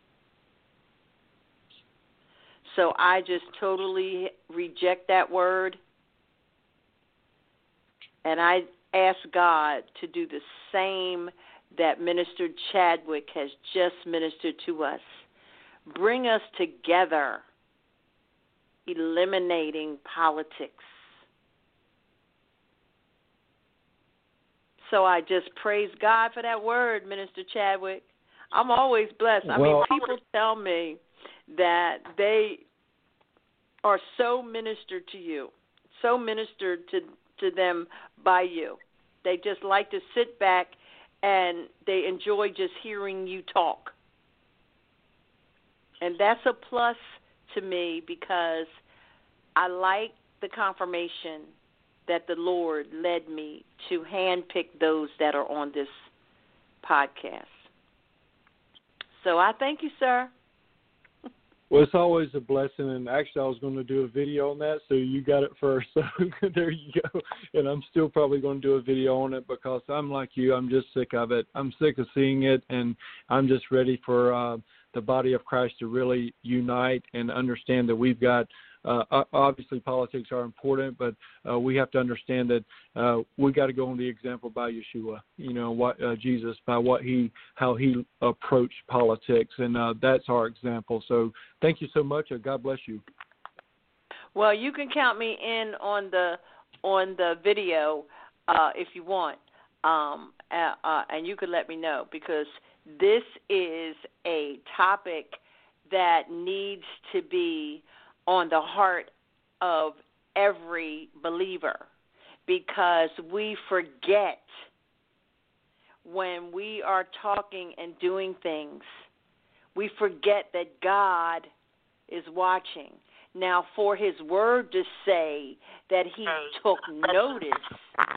So I just totally reject that word. And I ask God to do the same that Minister Chadwick has just ministered to us. Bring us together, eliminating politics. So I just praise God for that word, Minister Chadwick. I'm always blessed. I Well, mean, people tell me that they are so ministered to you, so ministered to, to them by you. They just like to sit back and they enjoy just hearing you talk. And that's a plus to me because I like the confirmation that the Lord led me to handpick those that are on this podcast. So I thank you, sir. Well, it's always a blessing, and actually I was going to do a video on that, so you got it first. So there you go. And I'm still probably going to do a video on it because I'm like you. I'm just sick of it. I'm sick of seeing it, and I'm just ready for uh, the body of Christ to really unite and understand that we've got Uh, obviously, politics are important, but uh, we have to understand that uh, we got to go on the example by Yeshua. You know, what uh, Jesus, by what he, how he approached politics, and uh, that's our example. So, thank you so much. Uh, God bless you. Well, you can count me in on the on the video uh, if you want, um, uh, uh, and you can let me know because this is a topic that needs to be on the heart of every believer because we forget when we are talking and doing things, we forget that God is watching. Now, for his word to say that he took notice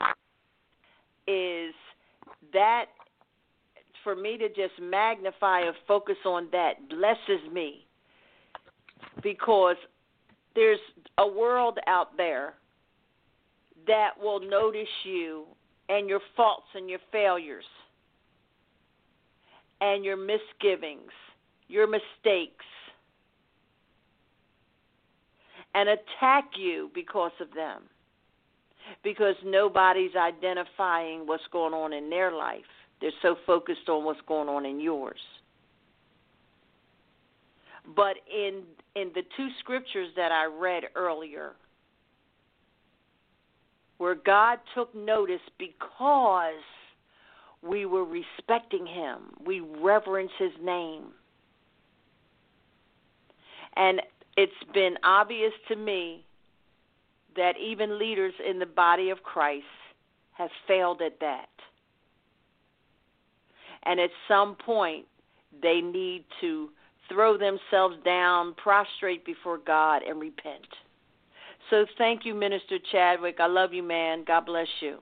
is that for me to just magnify or focus on that blesses me because there's a world out there that will notice you and your faults and your failures and your misgivings, your mistakes, and attack you because of them, because nobody's identifying what's going on in their life. They're so focused on what's going on in yours. But in in the two scriptures that I read earlier, where God took notice because we were respecting him, we reverence his name. And it's been obvious to me that even leaders in the body of Christ have failed at that. And at some point, they need to throw themselves down, prostrate before God, and repent. So thank you, Minister Chadwick. I love you, man. God bless you.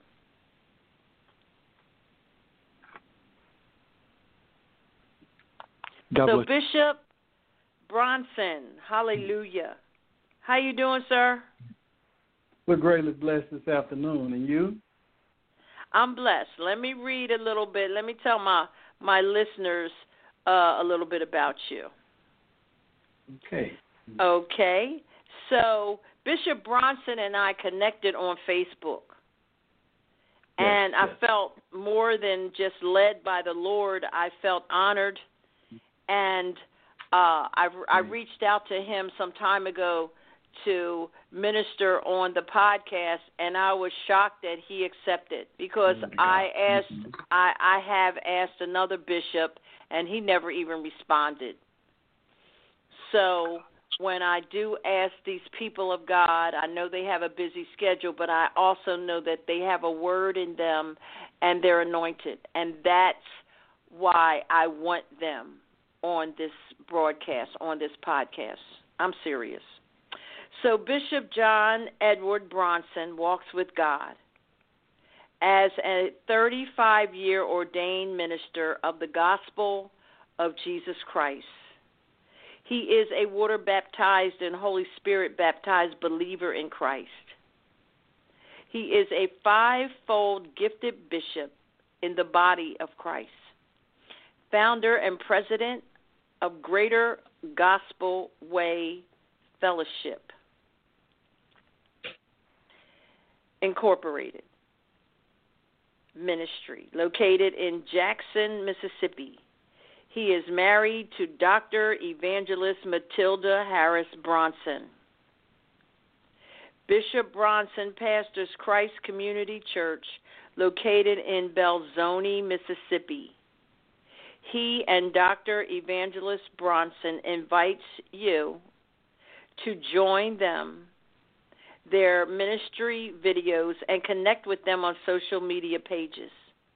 God so bless. Bishop Bronson, hallelujah. How you doing, sir? We're greatly blessed this afternoon. And you? I'm blessed. Let me read a little bit. Let me tell my, my listeners Uh, a little bit about you. Okay. Okay. So Bishop Bronson and I connected on Facebook. Yes, and I yes. felt more than just led by the Lord. I felt honored. And Uh, I, I reached out to him some time ago to minister on the podcast, and I was shocked that he accepted because oh I asked, mm-hmm. I, I have asked another bishop, and he never even responded. So when I do ask these people of God, I know they have a busy schedule, but I also know that they have a word in them, and they're anointed, and that's why I want them on this broadcast, on this podcast. I'm serious. So Bishop John Edward Bronson walks with God as a thirty-five-year ordained minister of the gospel of Jesus Christ. He is a water-baptized and Holy Spirit-baptized believer in Christ. He is a five-fold gifted bishop in the body of Christ, founder and president of Greater Gospel Way Fellowship Incorporated Ministry, located in Jackson, Mississippi. He is married to Doctor Evangelist Matilda Harris Bronson. Bishop Bronson pastors Christ Community Church, located in Belzoni, Mississippi. He and Doctor Evangelist Bronson invites you to join them, their ministry videos, and connect with them on social media pages,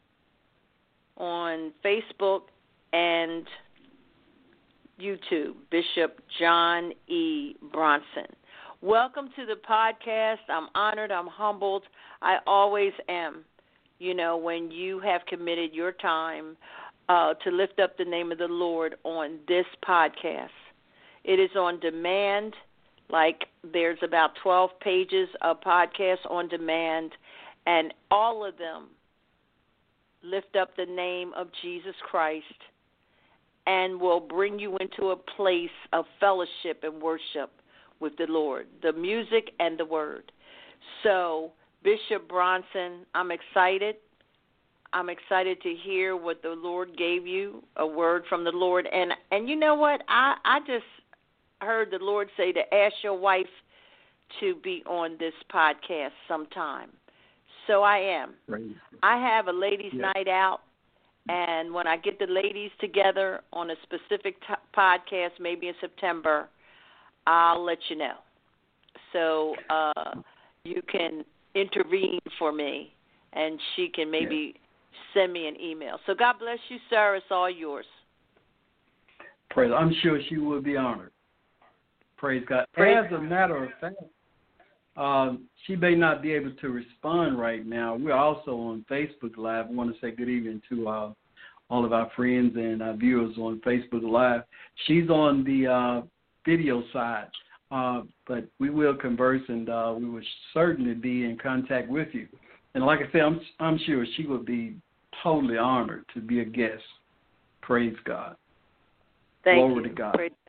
on Facebook and YouTube, Bishop John E. Bronson. Welcome to the podcast. I'm honored. I'm humbled. I always am, you know, when you have committed your time uh, to lift up the name of the Lord on this podcast. It is on demand. Like, there's about twelve pages of podcasts on demand, and all of them lift up the name of Jesus Christ and will bring you into a place of fellowship and worship with the Lord, the music and the word. So, Bishop Bronson, I'm excited. I'm excited to hear what the Lord gave you, a word from the Lord. And, and you know what? I, I just heard the Lord say to ask your wife to be on this podcast sometime. So I am. Right. I have a ladies' yeah. night out, and when I get the ladies together on a specific t- podcast, maybe in September, I'll let you know. So uh, you can intervene for me, and she can maybe yeah. send me an email. So God bless you, sir. It's all yours. Praise. I'm sure she will be honored. Praise God. Praise As a matter of fact, um, she may not be able to respond right now. We're also on Facebook Live. I want to say good evening to uh, all of our friends and our viewers on Facebook Live. She's on the uh, video side, uh, but we will converse, and uh, we will certainly be in contact with you. And like I said, I'm, I'm sure she would be totally honored to be a guest. Praise God. Thank Glory you. to God. Praise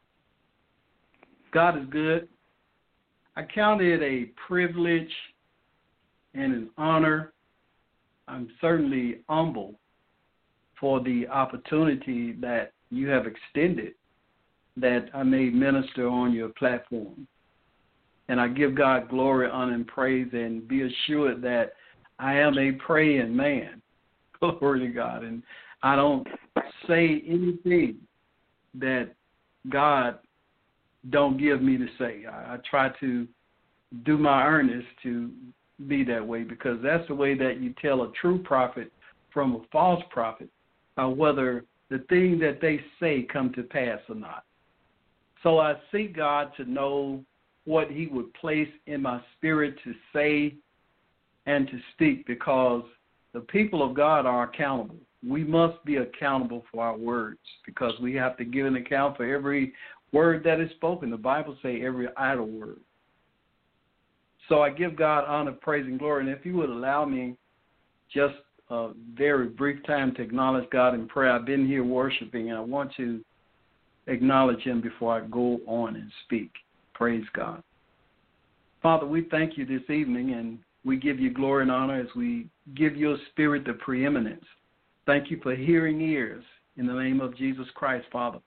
God is good. I count it a privilege and an honor. I'm certainly humble for the opportunity that you have extended that I may minister on your platform. And I give God glory, honor, and praise, and be assured that I am a praying man. Glory to God. And I don't say anything that God don't give me to say. I, I try to do my earnest to be that way, because that's the way that you tell a true prophet from a false prophet, uh, whether the thing that they say come to pass or not. So I seek God to know what he would place in my spirit to say and to speak, because the people of God are accountable. We must be accountable for our words, because we have to give an account for every word that is spoken. The Bible says every idle word. So I give God honor, praise, and glory. And if you would allow me just a very brief time to acknowledge God in prayer. I've been here worshiping, and I want to acknowledge him before I go on and speak. Praise God. Father, we thank you this evening, and we give you glory and honor as we give your spirit the preeminence. Thank you for hearing ears in the name of Jesus Christ, Father.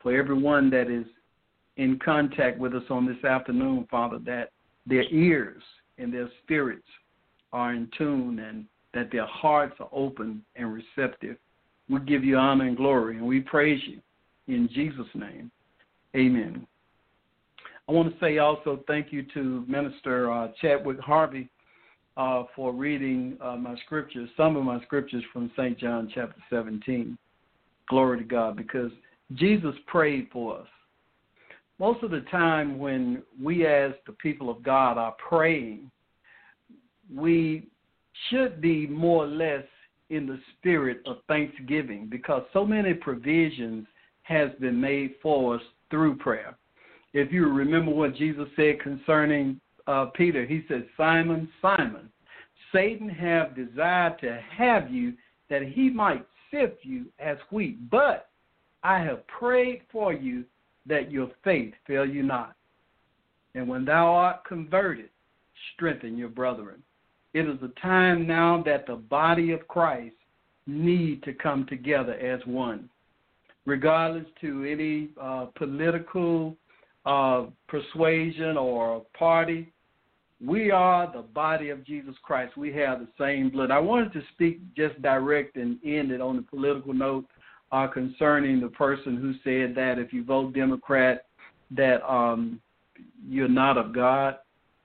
for everyone that is in contact with us on this afternoon, Father, that their ears and their spirits are in tune and that their hearts are open and receptive. We give you honor and glory, and we praise you in Jesus' name. Amen. I want to say also thank you to Minister uh, Chadwick Harvey uh, for reading uh, my scriptures, some of my scriptures from Saint John chapter seventeen. Glory to God, because Jesus prayed for us. Most of the time when we as the people of God are praying, we should be more or less in the spirit of thanksgiving, because so many provisions has been made for us through prayer. If you remember what Jesus said concerning uh, Peter, he said, Simon, Simon, Satan have desired to have you that he might sift you as wheat, but I have prayed for you that your faith fail you not. And when thou art converted, strengthen your brethren. It is a time now that the body of Christ need to come together as one. Regardless to any uh, political uh, persuasion or party, we are the body of Jesus Christ. We have the same blood. I wanted to speak just direct and end it on the political note uh, concerning the person who said that if you vote Democrat, that um, you're not of God.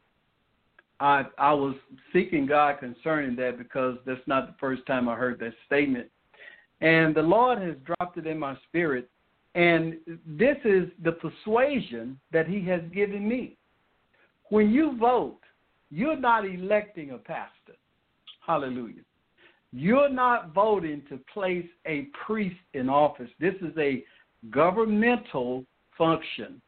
I I was seeking God concerning that, because that's not the first time I heard that statement. And the Lord has dropped it in my spirit. And this is the persuasion that he has given me. When you vote, you're not electing a pastor. Hallelujah. You're not voting to place a priest in office. This is a governmental function.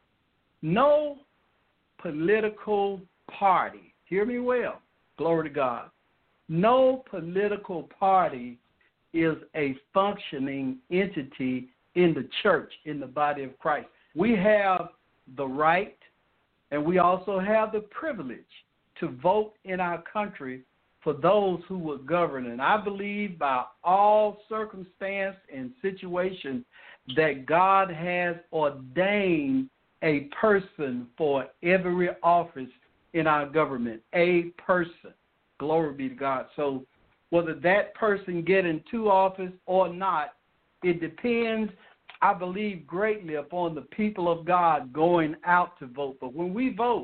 No political party, hear me well, glory to God, no political party is a functioning entity in the church, in the body of Christ. We have the right and we also have the privilege to vote in our country for those who will govern. And I believe by all circumstance and situation that God has ordained a person for every office in our government, a person. Glory be to God. So whether that person get into office or not, it depends, I believe, greatly upon the people of God going out to vote. But when we vote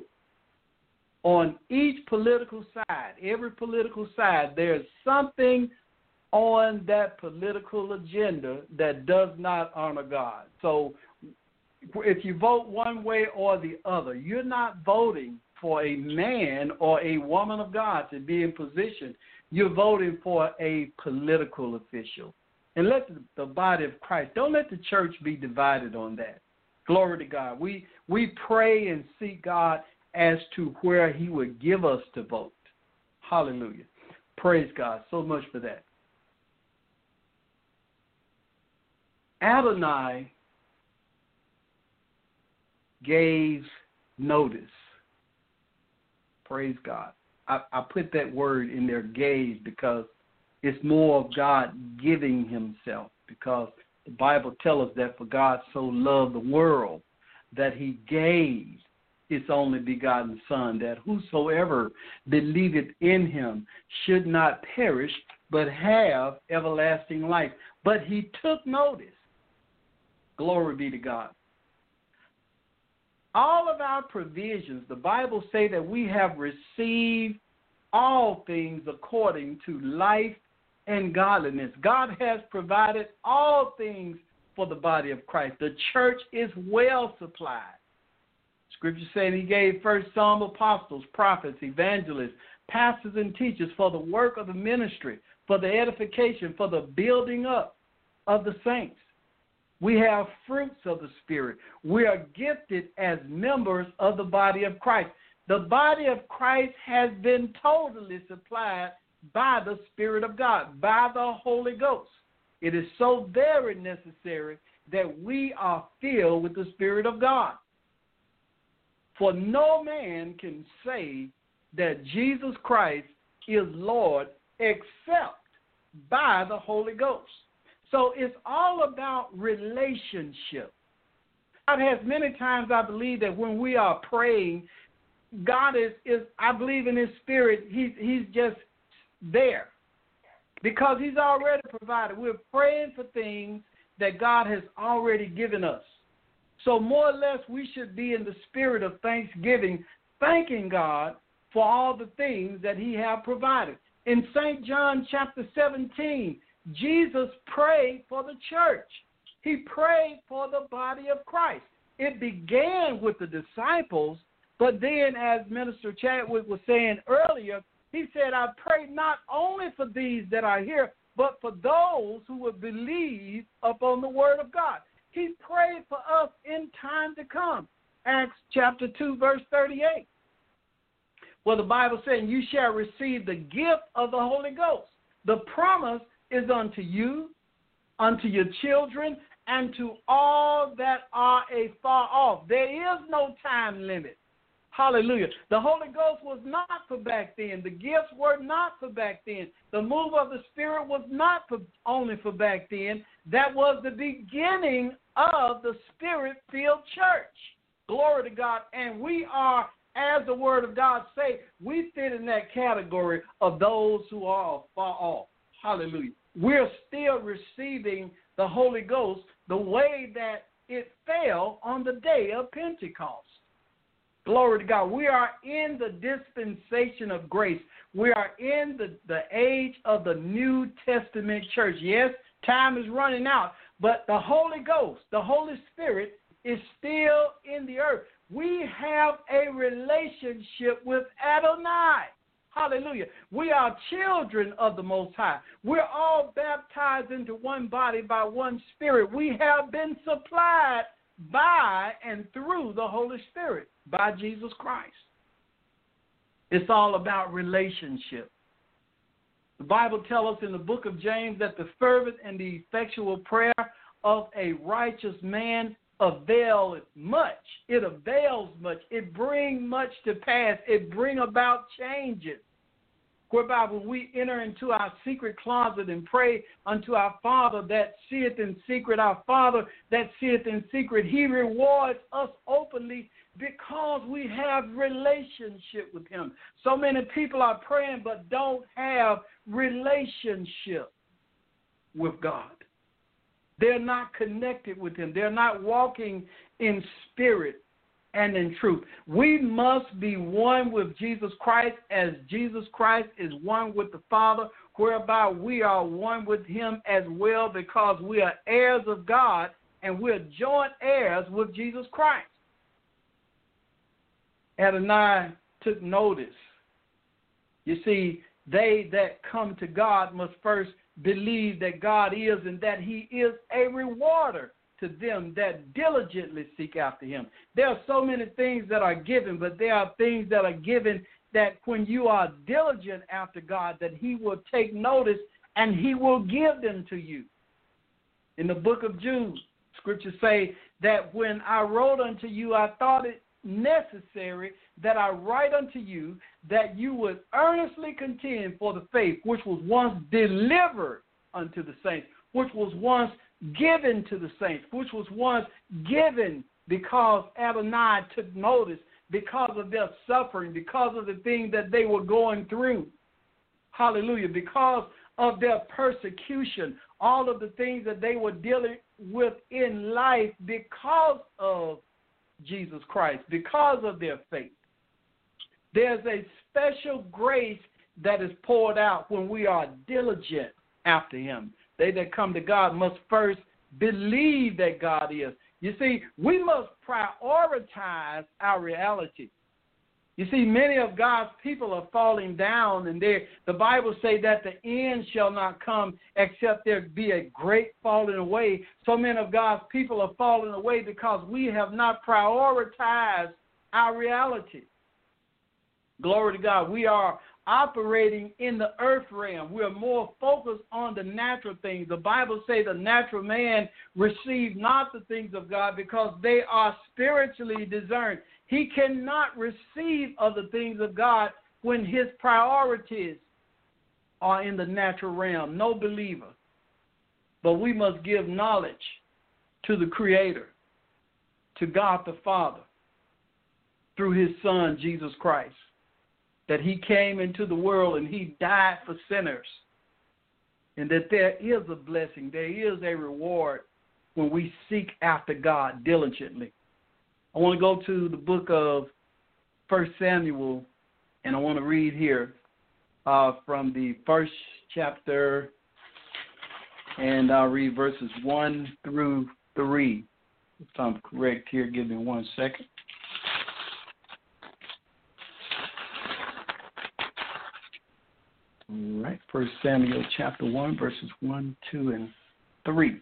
on each political side, every political side, there's something on that political agenda that does not honor God. So if you vote one way or the other, you're not voting for a man or a woman of God to be in position. You're voting for a political official. And let the, the body of Christ, don't let the church be divided on that. Glory to God. We we pray and seek God as to where he would give us to vote. Hallelujah. Praise God so much for that. Adonai gave notice. Praise God. I, I put that word in there, gave, because it's more of God giving himself, because the Bible tells us that for God so loved the world that he gave his only begotten Son, that whosoever believeth in him should not perish, but have everlasting life. But he took notice. Glory be to God. All of our provisions, the Bible say that we have received all things according to life and godliness. God has provided all things for the body of Christ. The church is well supplied. Scripture said he gave first some apostles, prophets, evangelists, pastors, and teachers for the work of the ministry, for the edification, for the building up of the saints. We have fruits of the Spirit. We are gifted as members of the body of Christ. The body of Christ has been totally supplied by the Spirit of God, by the Holy Ghost. It is so very necessary that we are filled with the Spirit of God. For no man can say that Jesus Christ is Lord except by the Holy Ghost. So it's all about relationship. has many times, I believe, that when we are praying, God is, is I believe in his spirit, he's, he's just there because he's already provided. We're praying for things that God has already given us. So more or less, we should be in the spirit of thanksgiving, thanking God for all the things that he has provided. In Saint John chapter seventeen, Jesus prayed for the church. He prayed for the body of Christ. It began with the disciples, but then, as Minister Chadwick was saying earlier, he said, I pray not only for these that are here, but for those who will believe upon the word of God. He prayed for us in time to come. Acts chapter two, verse thirty-eight. Well, the Bible says, you shall receive the gift of the Holy Ghost. The promise is unto you, unto your children, and to all that are afar off. There is no time limit. Hallelujah. The Holy Ghost was not for back then. The gifts were not for back then. The move of the Spirit was not for, only for back then. That was the beginning of the Spirit-filled church. Glory to God. And we are, as the Word of God say, we fit in that category of those who are far off. Hallelujah. We're still receiving the Holy Ghost the way that it fell on the day of Pentecost. Glory to God. We are in the dispensation of grace. We are in the, the age of the New Testament church. Yes, time is running out, but the Holy Ghost, the Holy Spirit, is still in the earth. We have a relationship with Adonai. Hallelujah. We are children of the Most High. We're all baptized into one body by one Spirit. We have been supplied by and through the Holy Spirit, by Jesus Christ. It's all about relationship. The Bible tells us in the book of James that the fervent and the effectual prayer of a righteous man availeth much. It avails much. It brings much to pass. It brings about changes. Whereby when we enter into our secret closet and pray unto our Father that seeth in secret, our Father that seeth in secret, he rewards us openly because we have relationship with him. So many people are praying but don't have relationship with God. They're not connected with him. They're not walking in spirit and in truth. We must be one with Jesus Christ as Jesus Christ is one with the Father, whereby we are one with him as well because we are heirs of God and we're joint heirs with Jesus Christ. Adonai took notice. You see, they that come to God must first believe that God is and that he is a rewarder to them that diligently seek after him. There are so many things that are given, but there are things that are given that when you are diligent after God, that he will take notice and he will give them to you. In the book of Jude, scriptures say that when I wrote unto you, I thought it necessary that I write unto you that you would earnestly contend for the faith which was once delivered unto the saints, which was once given to the saints, which was once given because Adonai took notice because of their suffering, because of the things that they were going through. Hallelujah. Because of their persecution, all of the things that they were dealing with in life because of Jesus Christ, because of their faith. There's a special grace that is poured out when we are diligent after him. They that come to God must first believe that God is. You see, we must prioritize our reality. You see, many of God's people are falling down, and the Bible says that the end shall not come except there be a great falling away. So many of God's people are falling away because we have not prioritized our reality. Glory to God. We are operating in the earth realm. We are more focused on the natural things. The Bible says the natural man receive not the things of God because they are spiritually discerned. He cannot receive of the things of God when his priorities are in the natural realm. No believer. But we must give knowledge to the Creator. to God the Father through his Son, Jesus Christ, that he came into the world and he died for sinners, and that there is a blessing, there is a reward when we seek after God diligently. I want to go to the book of First Samuel, and I want to read here uh, from the first chapter, and I'll read verses one through three. If I'm correct here, give me one second. All right, First Samuel chapter one, verses one, two, and three.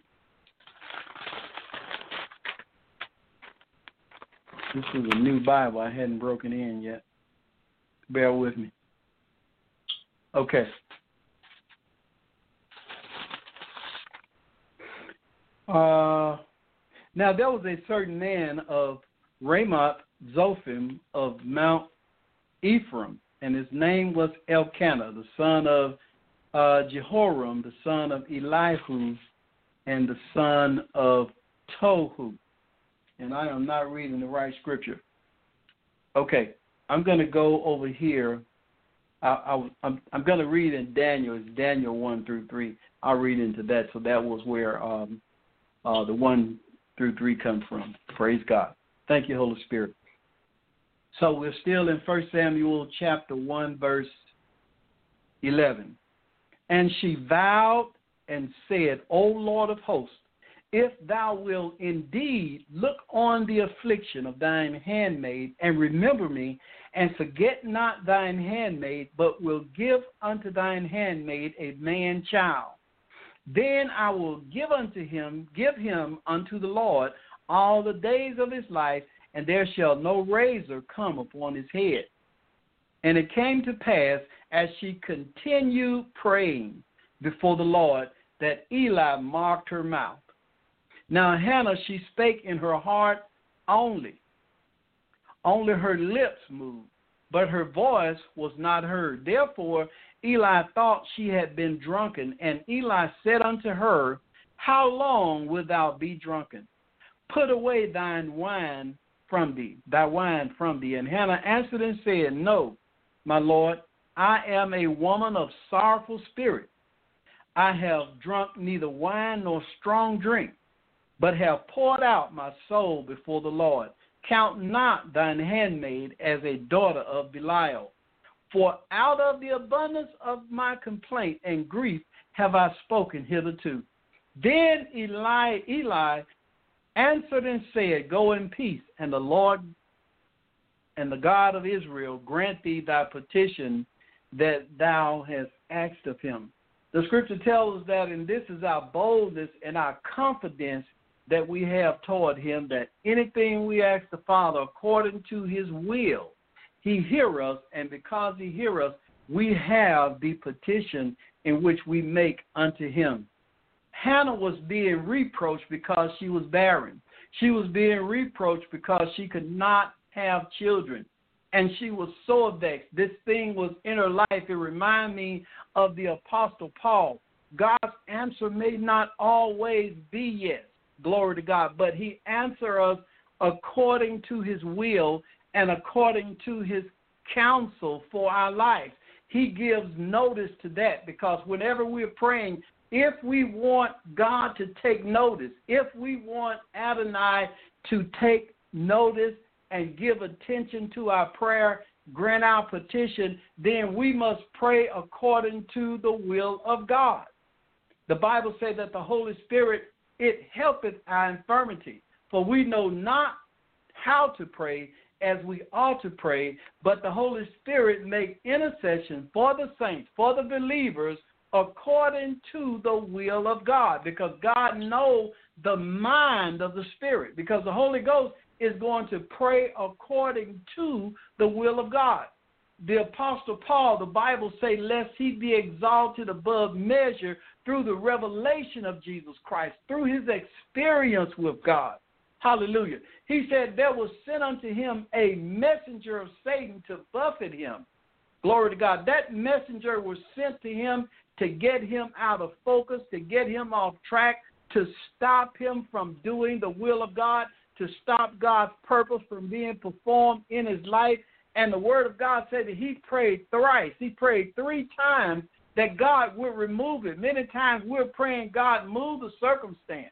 This is a new Bible. I hadn't broken in yet. Bear with me. Okay. Uh, now there was a certain man of Ramoth Zophim of Mount Ephraim, and his name was Elkanah, the son of uh, Jehoram, the son of Elihu, and the son of Tohu. And I am not reading the right scripture. Okay, I'm going to go over here. I, I, I'm, I'm going to read in Daniel. It's Daniel one through three. I'll read into that. So that was where um, uh, the one through three come from. Praise God. Thank you, Holy Spirit. So we're still in First Samuel chapter one, verse eleven. And she vowed and said, O Lord of hosts, if thou wilt indeed look on the affliction of thine handmaid, and remember me, and forget not thine handmaid, but will give unto thine handmaid a man child, then I will give unto him, give him unto the Lord all the days of his life, and there shall no razor come upon his head. And it came to pass, as she continued praying before the Lord, that Eli marked her mouth. Now Hannah, she spake in her heart only. Only her lips moved, but her voice was not heard. Therefore Eli thought she had been drunken, and Eli said unto her, How long wilt thou be drunken? Put away thine wine from thee, thy wine from thee. And Hannah answered and said, No, my Lord, I am a woman of sorrowful spirit. I have drunk neither wine nor strong drink, but have poured out my soul before the Lord. Count not thine handmaid as a daughter of Belial. For out of the abundance of my complaint and grief have I spoken hitherto. Then Eli, Eli answered and said, Go in peace, and the Lord and the God of Israel grant thee thy petition that thou hast asked of him. The scripture tells us that, and this is our boldness and our confidence that we have toward him, that anything we ask the Father according to his will, he hear us, and because he hear us, we have the petition in which we make unto him. Hannah was being reproached because she was barren. She was being reproached because she could not have children. And she was so vexed. This thing was in her life. It reminded me of the Apostle Paul. God's answer may not always be yes. Glory to God. But he answers us according to his will and according to his counsel for our life. He gives notice to that, because whenever we're praying, if we want God to take notice, if we want Adonai to take notice and give attention to our prayer, grant our petition, then we must pray according to the will of God. The Bible says that the Holy Spirit, it helpeth our infirmity, for we know not how to pray as we ought to pray, but the Holy Spirit make intercession for the saints, for the believers, according to the will of God, because God knows the mind of the Spirit, because the Holy Ghost is going to pray according to the will of God. The Apostle Paul, the Bible say, lest he be exalted above measure through the revelation of Jesus Christ, through his experience with God. Hallelujah. He said there was sent unto him a messenger of Satan to buffet him. Glory to God. That messenger was sent to him to get him out of focus, to get him off track, to stop him from doing the will of God. to stop God's purpose from being performed in his life. And the word of God said that he prayed thrice. He prayed three times that God would remove it. Many times we're praying, God, move the circumstance,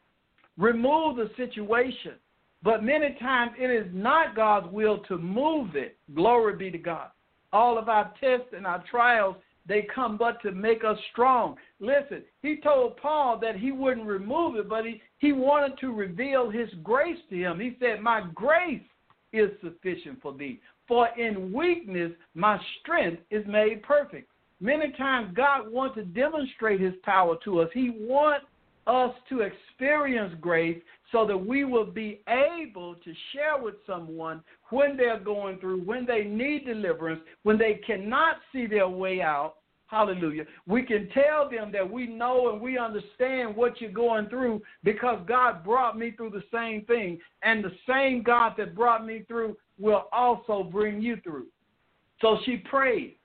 remove the situation. But many times it is not God's will to move it. Glory be to God. All of our tests and our trials, they come but to make us strong. Listen, he told Paul that he wouldn't remove it, but he, he wanted to reveal his grace to him. He said, my grace is sufficient for thee, for in weakness my strength is made perfect. Many times God wants to demonstrate his power to us. He wants us to experience grace so that we will be able to share with someone when they're going through, when they need deliverance, when they cannot see their way out. Hallelujah. We can tell them that we know and we understand what you're going through because God brought me through the same thing. And the same God that brought me through will also bring you through. So she prayed.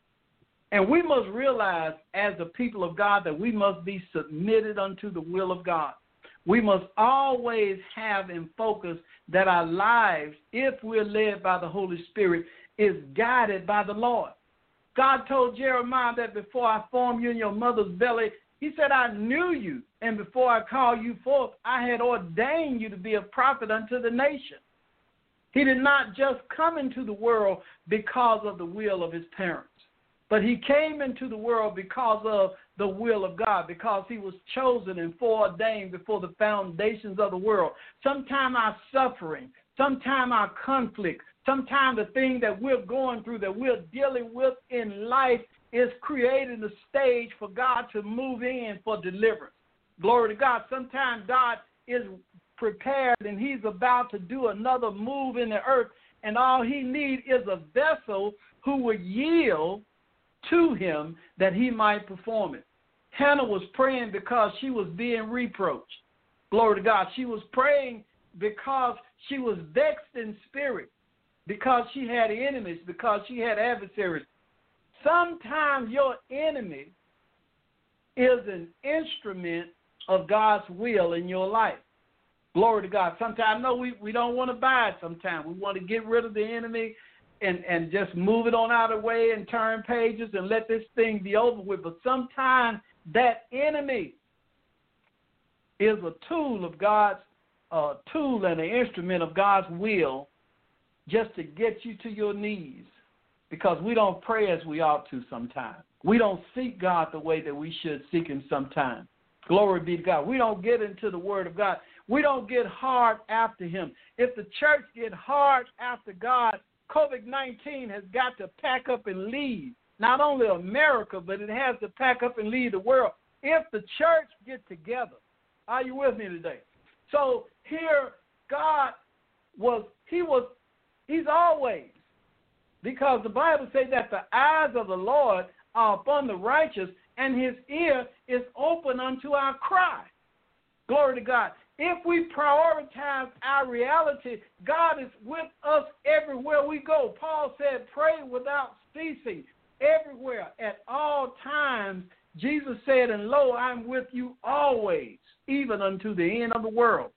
And we must realize as the people of God that we must be submitted unto the will of God. We must always have in focus that our lives, if we're led by the Holy Spirit, is guided by the Lord. God told Jeremiah that before I formed you in your mother's belly, he said, I knew you, and before I called you forth, I had ordained you to be a prophet unto the nation. He did not just come into the world because of the will of his parents, but he came into the world because of the will of God, because he was chosen and foreordained before the foundations of the world. Sometimes our suffering, sometimes our conflict, sometimes the thing that we're going through, that we're dealing with in life is creating the stage for God to move in for deliverance. Glory to God. Sometimes God is prepared and he's about to do another move in the earth, and all he needs is a vessel who would yield to him that he might perform it. Hannah was praying because she was being reproached. Glory to God. She was praying because she was vexed in spirit, because she had enemies, because she had adversaries. Sometimes your enemy is an instrument of God's will in your life. Glory to God. Sometimes, no, we, we don't want to buy it sometimes. We want to get rid of the enemy and, and just move it on out of the way and turn pages and let this thing be over with. But sometimes that enemy is a tool of God's, uh, tool and an instrument of God's will just to get you to your knees, because we don't pray as we ought to sometimes. We don't seek God the way that we should seek him sometimes. Glory be to God. We don't get into the word of God. We don't get hard after him. If the church get hard after God, COVID nineteen has got to pack up and leave. Not only America, but it has to pack up and leave the world. If the church get together, are you with me today? So here, God was, he was, he's always, because the Bible says that the eyes of the Lord are upon the righteous, and his ear is open unto our cry. Glory to God. If we prioritize our reality, God is with us everywhere we go. Paul said, pray without ceasing. Everywhere, at all times, Jesus said, and lo, I'm with you always, even unto the end of the world.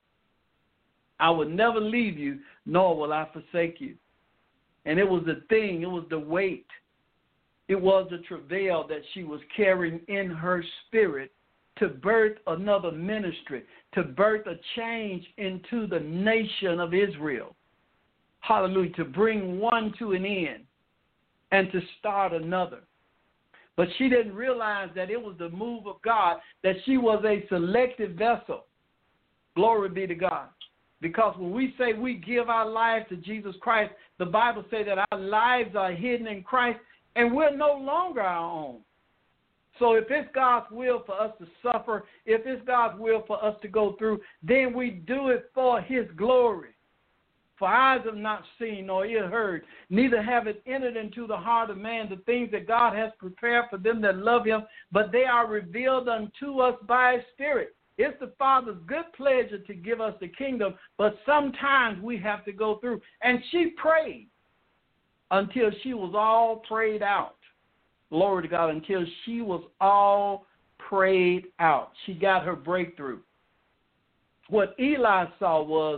I will never leave you, nor will I forsake you. And it was the thing, it was the weight. It was the travail that she was carrying in her spirit to birth another ministry, to birth a change into the nation of Israel. Hallelujah, to bring one to an end and to start another. But she didn't realize that it was the move of God, that she was a selective vessel. Glory be to God. Because when we say we give our lives to Jesus Christ, the Bible says that our lives are hidden in Christ and we're no longer our own. So if it's God's will for us to suffer, if it's God's will for us to go through, then we do it for his glory. For eyes have not seen nor ear heard, neither have it entered into the heart of man the things that God has prepared for them that love him, but they are revealed unto us by his Spirit. It's the Father's good pleasure to give us the kingdom, but sometimes we have to go through. And she prayed until she was all prayed out. Glory to God, until she was all prayed out. She got her breakthrough. What Eli saw was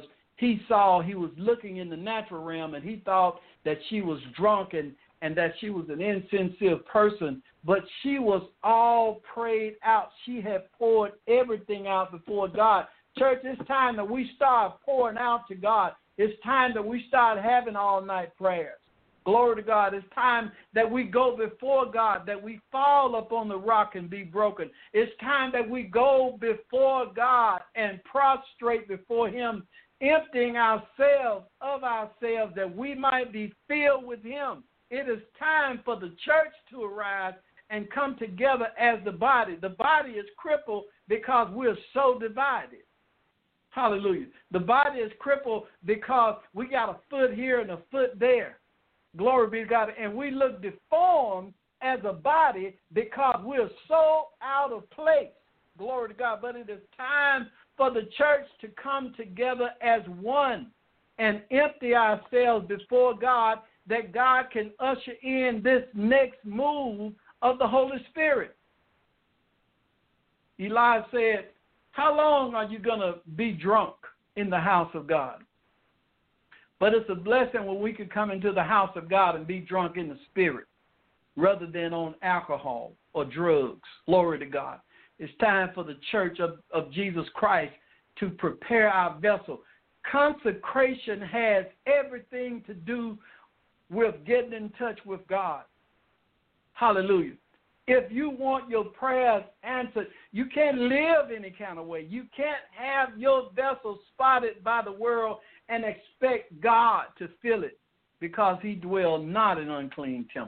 he saw, he was looking in the natural realm, and he thought that she was drunk and, and that she was an insincere person, but she was all prayed out. She had poured everything out before God. Church, it's time that we start pouring out to God. It's time that we start having all-night prayers. Glory to God. It's time that we go before God, that we fall upon the rock and be broken. It's time that we go before God and prostrate before him, emptying ourselves of ourselves that we might be filled with him. It is time for the church to arise and come together as the body. The body is crippled because we're so divided. Hallelujah. The body is crippled because we got a foot here and a foot there. Glory be to God. And we look deformed as a body because we're so out of place. Glory to God. But it is time for the church to come together as one and empty ourselves before God, that God can usher in this next move of the Holy Spirit. Eli said, how long are you going to be drunk in the house of God? But it's a blessing when we can come into the house of God and be drunk in the spirit rather than on alcohol or drugs. Glory to God. It's time for the church of, of Jesus Christ to prepare our vessel. Consecration has everything to do with getting in touch with God. Hallelujah. If you want your prayers answered, you can't live any kind of way. You can't have your vessel spotted by the world and expect God to fill it, because he dwells not in unclean temples.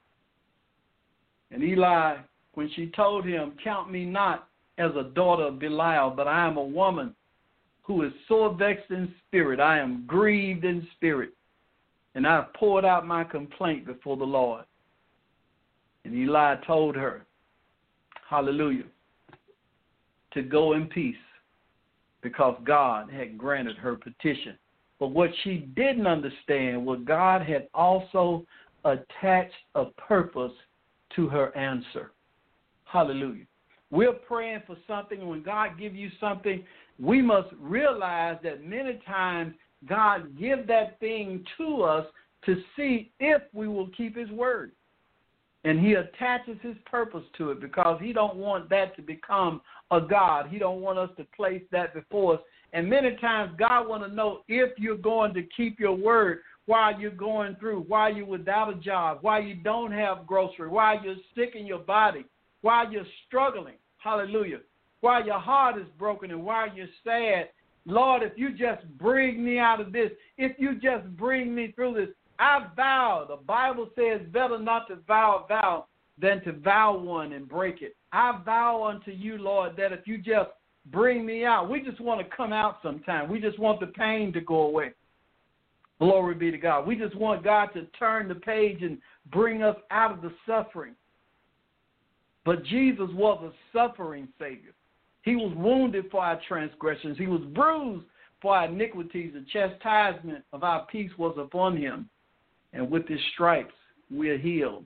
And Eli, when she told him, count me not as a daughter of Belial, but I am a woman who is sore vexed in spirit. I am grieved in spirit, and I have poured out my complaint before the Lord. And Eli told her, hallelujah, to go in peace, because God had granted her petition. But what she didn't understand was God had also attached a purpose to her answer. Hallelujah. We're praying for something, and when God gives you something, we must realize that many times God gives that thing to us to see if we will keep his word. And he attaches his purpose to it, because he don't want that to become a God. He don't want us to place that before us. And many times God want to know if you're going to keep your word while you're going through, while you're without a job, while you don't have grocery, while you're sick in your body, while you're struggling. Hallelujah. While your heart is broken and while you're sad. Lord, if you just bring me out of this, if you just bring me through this, I vow. The Bible says better not to vow a vow than to vow one and break it. I vow unto you, Lord, that if you just bring me out, we just want to come out sometime. We just want the pain to go away. Glory be to God. We just want God to turn the page and bring us out of the suffering. But Jesus was a suffering Savior. He was wounded for our transgressions. He was bruised for our iniquities. The chastisement of our peace was upon him. And with his stripes, we are healed.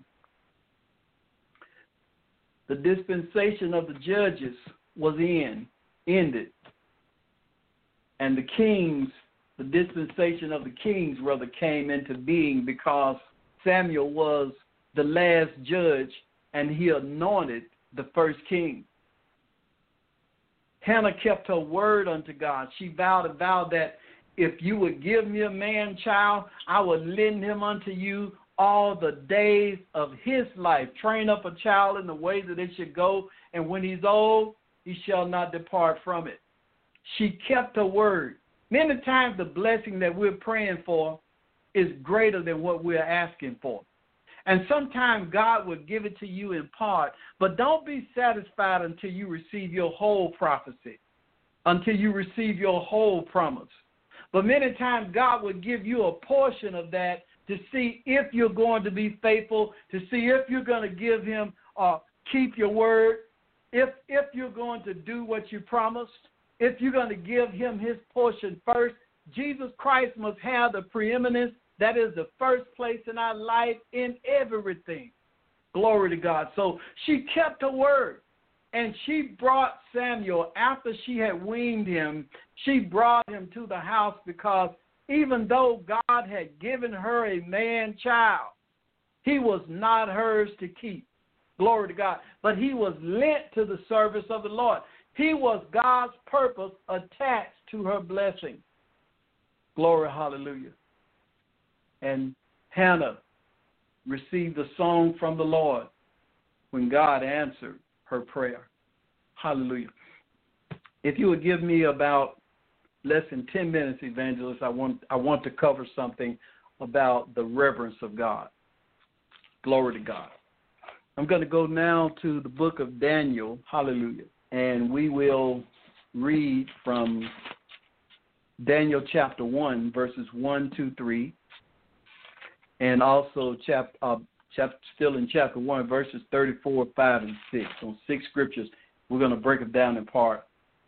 The dispensation of the judges was in, ended. And the kings, the dispensation of the kings, rather, came into being, because Samuel was the last judge, and he anointed the first king. Hannah kept her word unto God. She vowed a vow that if you would give me a man child, I would lend him unto you all the days of his life. Train up a child in the way that it should go, and when he's old, he shall not depart from it. She kept her word. Many times the blessing that we're praying for is greater than what we're asking for. And sometimes God will give it to you in part, but don't be satisfied until you receive your whole prophecy, until you receive your whole promise. But many times God will give you a portion of that to see if you're going to be faithful, to see if you're going to give him, uh, keep your word, if if you're going to do what you promised, if you're going to give him his portion first. Jesus Christ must have the preeminence. That is the first place in our life in everything. Glory to God. So she kept her word. And she brought Samuel, after she had weaned him, she brought him to the house because even though God had given her a man-child, he was not hers to keep. Glory to God. But he was lent to the service of the Lord. He was God's purpose attached to her blessing. Glory, hallelujah. And Hannah received a song from the Lord when God answered her prayer. Hallelujah. If you would give me about less than ten minutes, Evangelist, I want I want to cover something about the reverence of God. Glory to God. I'm going to go now to the book of Daniel. Hallelujah. And we will read from Daniel chapter one, verses one, two, three, and also chapter, uh, chapter still in chapter one, verses thirty-four, five, and six. On six scriptures, we're going to break them down in part.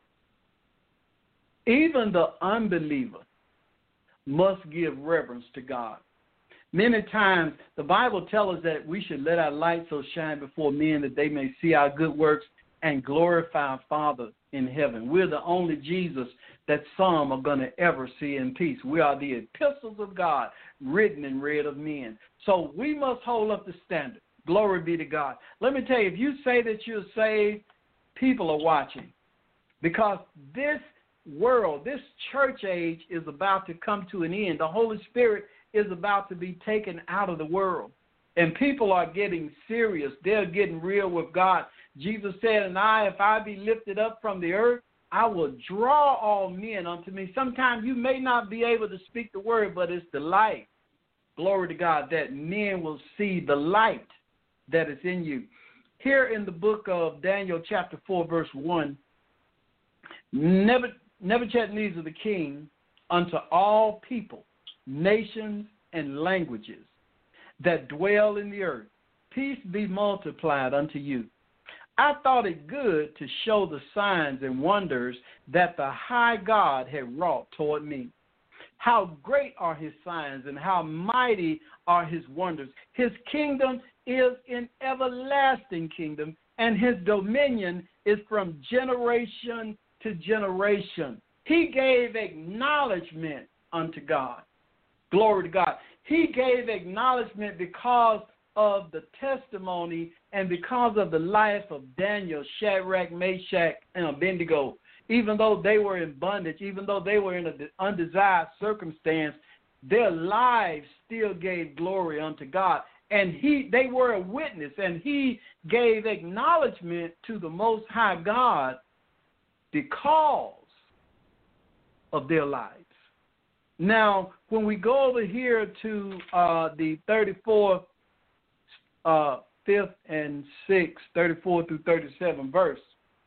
Even the unbeliever must give reverence to God. Many times, the Bible tells us that we should let our light so shine before men that they may see our good works and glorify our Father in heaven. We're the only Jesus that some are going to ever see in peace. We are the epistles of God, written and read of men. So we must hold up the standard. Glory be to God. Let me tell you, if you say that you're saved, people are watching. Because this world, this church age is about to come to an end. The Holy Spirit is about to be taken out of the world. And people are getting serious. They're getting real with God. Jesus said, and I, if I be lifted up from the earth, I will draw all men unto me. Sometimes you may not be able to speak the word, but it's the light, glory to God, that men will see the light that is in you. Here in the book of Daniel chapter four, verse one, Nebuchadnezzar the king unto all people, nations, and languages that dwell in the earth, peace be multiplied unto you. I thought it good to show the signs and wonders that the high God had wrought toward me. How great are his signs and how mighty are his wonders. His kingdom is an everlasting kingdom, and his dominion is from generation to generation. He gave acknowledgement unto God. Glory to God. He gave acknowledgement because of the testimony and because of the life of Daniel, Shadrach, Meshach, and Abednego. Even though they were in bondage, even though they were in an undesired circumstance, their lives still gave glory unto God. And he, they were a witness, and he gave acknowledgement to the Most High God because of their lives. Now, when we go over here to uh, the thirty-fourth, uh, fifth, and sixth, thirty-four through thirty-seven verse,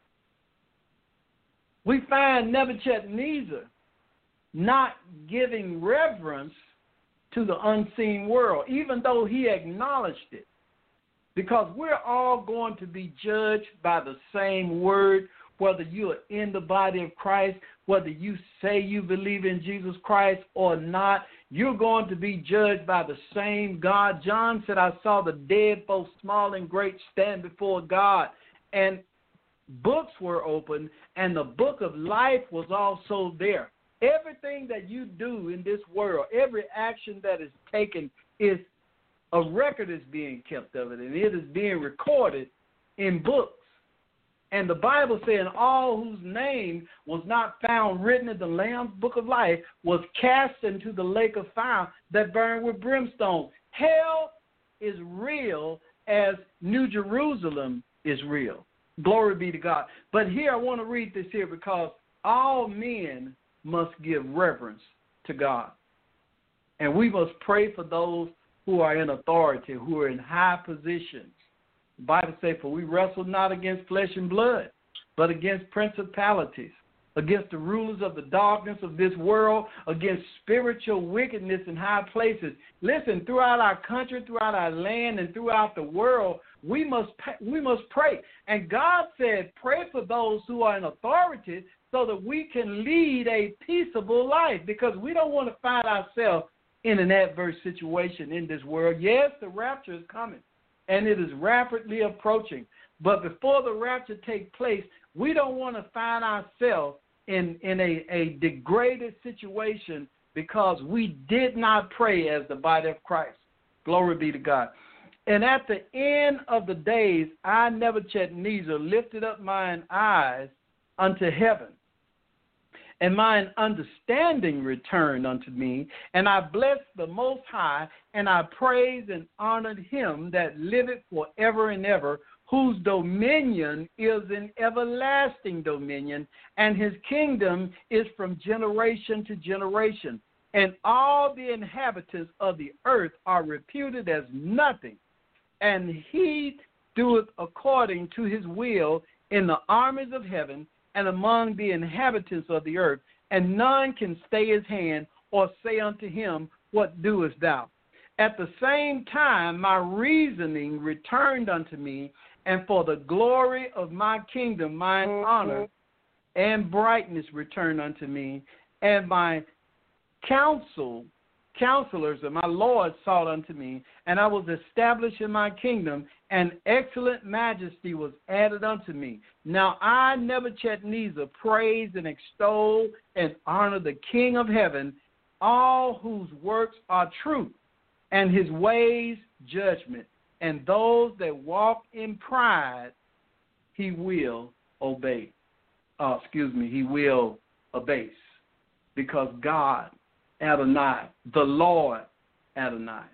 we find Nebuchadnezzar not giving reverence to the unseen world, even though he acknowledged it. Because we're all going to be judged by the same word, whether you are in the body of Christ, whether you say you believe in Jesus Christ or not, you're going to be judged by the same God. John said, I saw the dead, both small and great, stand before God. And books were opened, and the book of life was also there. Everything that you do in this world, every action that is taken, is a record is being kept of it, and it is being recorded in books. And the Bible saying all whose name was not found written in the Lamb's book of life was cast into the lake of fire that burned with brimstone. Hell is real as New Jerusalem is real. Glory be to God. But here I want to read this here because all men must give reverence to God. And we must pray for those who are in authority, who are in high positions. The Bible says, for we wrestle not against flesh and blood, but against principalities, against the rulers of the darkness of this world, against spiritual wickedness in high places. Listen, throughout our country, throughout our land, and throughout the world, we must we must pray. And God said, pray for those who are in authority so that we can lead a peaceable life, because we don't want to find ourselves in an adverse situation in this world. Yes, the rapture is coming, and it is rapidly approaching. But before the rapture take place, we don't want to find ourselves in, in a, a degraded situation because we did not pray as the body of Christ. Glory be to God. And at the end of the days, I, Nebuchadnezzar, lifted up mine eyes unto heaven, and mine understanding returned unto me, and I blessed the Most High, and I praised and honored him that liveth forever and ever, whose dominion is an everlasting dominion, and his kingdom is from generation to generation. And all the inhabitants of the earth are reputed as nothing, and he doeth according to his will in the armies of heaven and among the inhabitants of the earth, and none can stay his hand or say unto him, what doest thou? At the same time my reasoning returned unto me, and for the glory of my kingdom mine mm-hmm. honor and brightness returned unto me, and my counsel, counselors of my Lord sought unto me, and I was established in my kingdom, and excellent majesty was added unto me. Now I, Nebuchadnezzar, praise and extol and honor the King of heaven, all whose works are truth, and his ways judgment, and those that walk in pride he will obey. Uh, excuse me, he will abase, because God, Adonai, the Lord Adonai,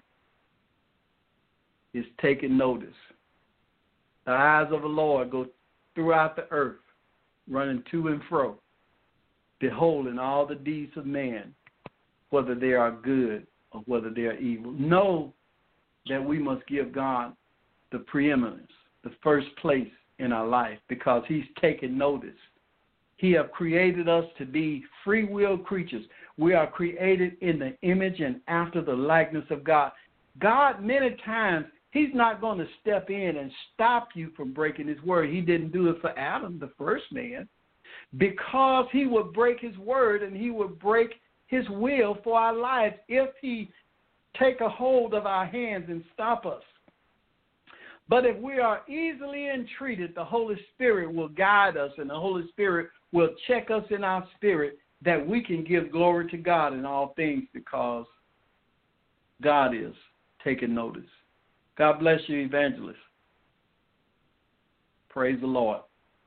is taking notice. The eyes of the Lord go throughout the earth, running to and fro, beholding all the deeds of man, whether they are good or whether they are evil. Know that we must give God the preeminence, the first place in our life, because he's taking notice. He has created us to be free will creatures. We are created in the image and after the likeness of God. God, many times, he's not going to step in and stop you from breaking his word. He didn't do it for Adam, the first man, because he would break his word and he would break his will for our lives if he take a hold of our hands and stop us. But if we are easily entreated, the Holy Spirit will guide us, and the Holy Spirit will check us in our spirit that we can give glory to God in all things, because God is taking notice. God bless you, evangelist. Praise the Lord.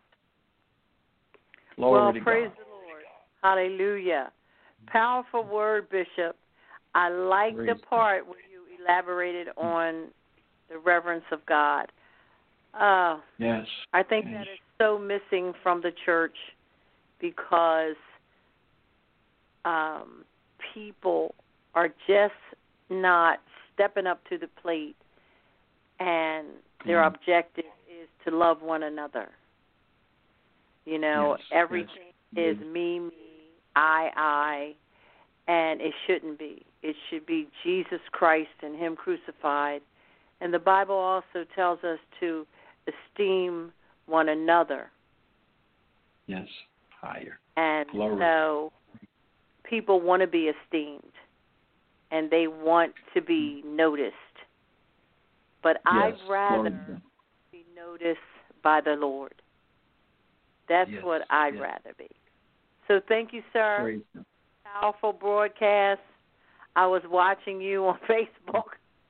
Glory well, to praise God. the Lord. Hallelujah. Powerful word, Bishop. I like praise the part where you elaborated on the reverence of God. Uh, yes. I think yes. that is so missing from the church, because um, people are just not stepping up to the plate, and their mm. objective is to love one another. You know, yes. everything yes. is me, me, I, I, and it shouldn't be. It should be Jesus Christ and him crucified. And the Bible also tells us to esteem one another. Yes, higher. And Glory. So people want to be esteemed, and they want to be noticed. But yes. I'd rather Glory. be noticed by the Lord. That's yes. what I'd yes. rather be. So thank you, sir. Praise Powerful broadcast. I was watching you on Facebook.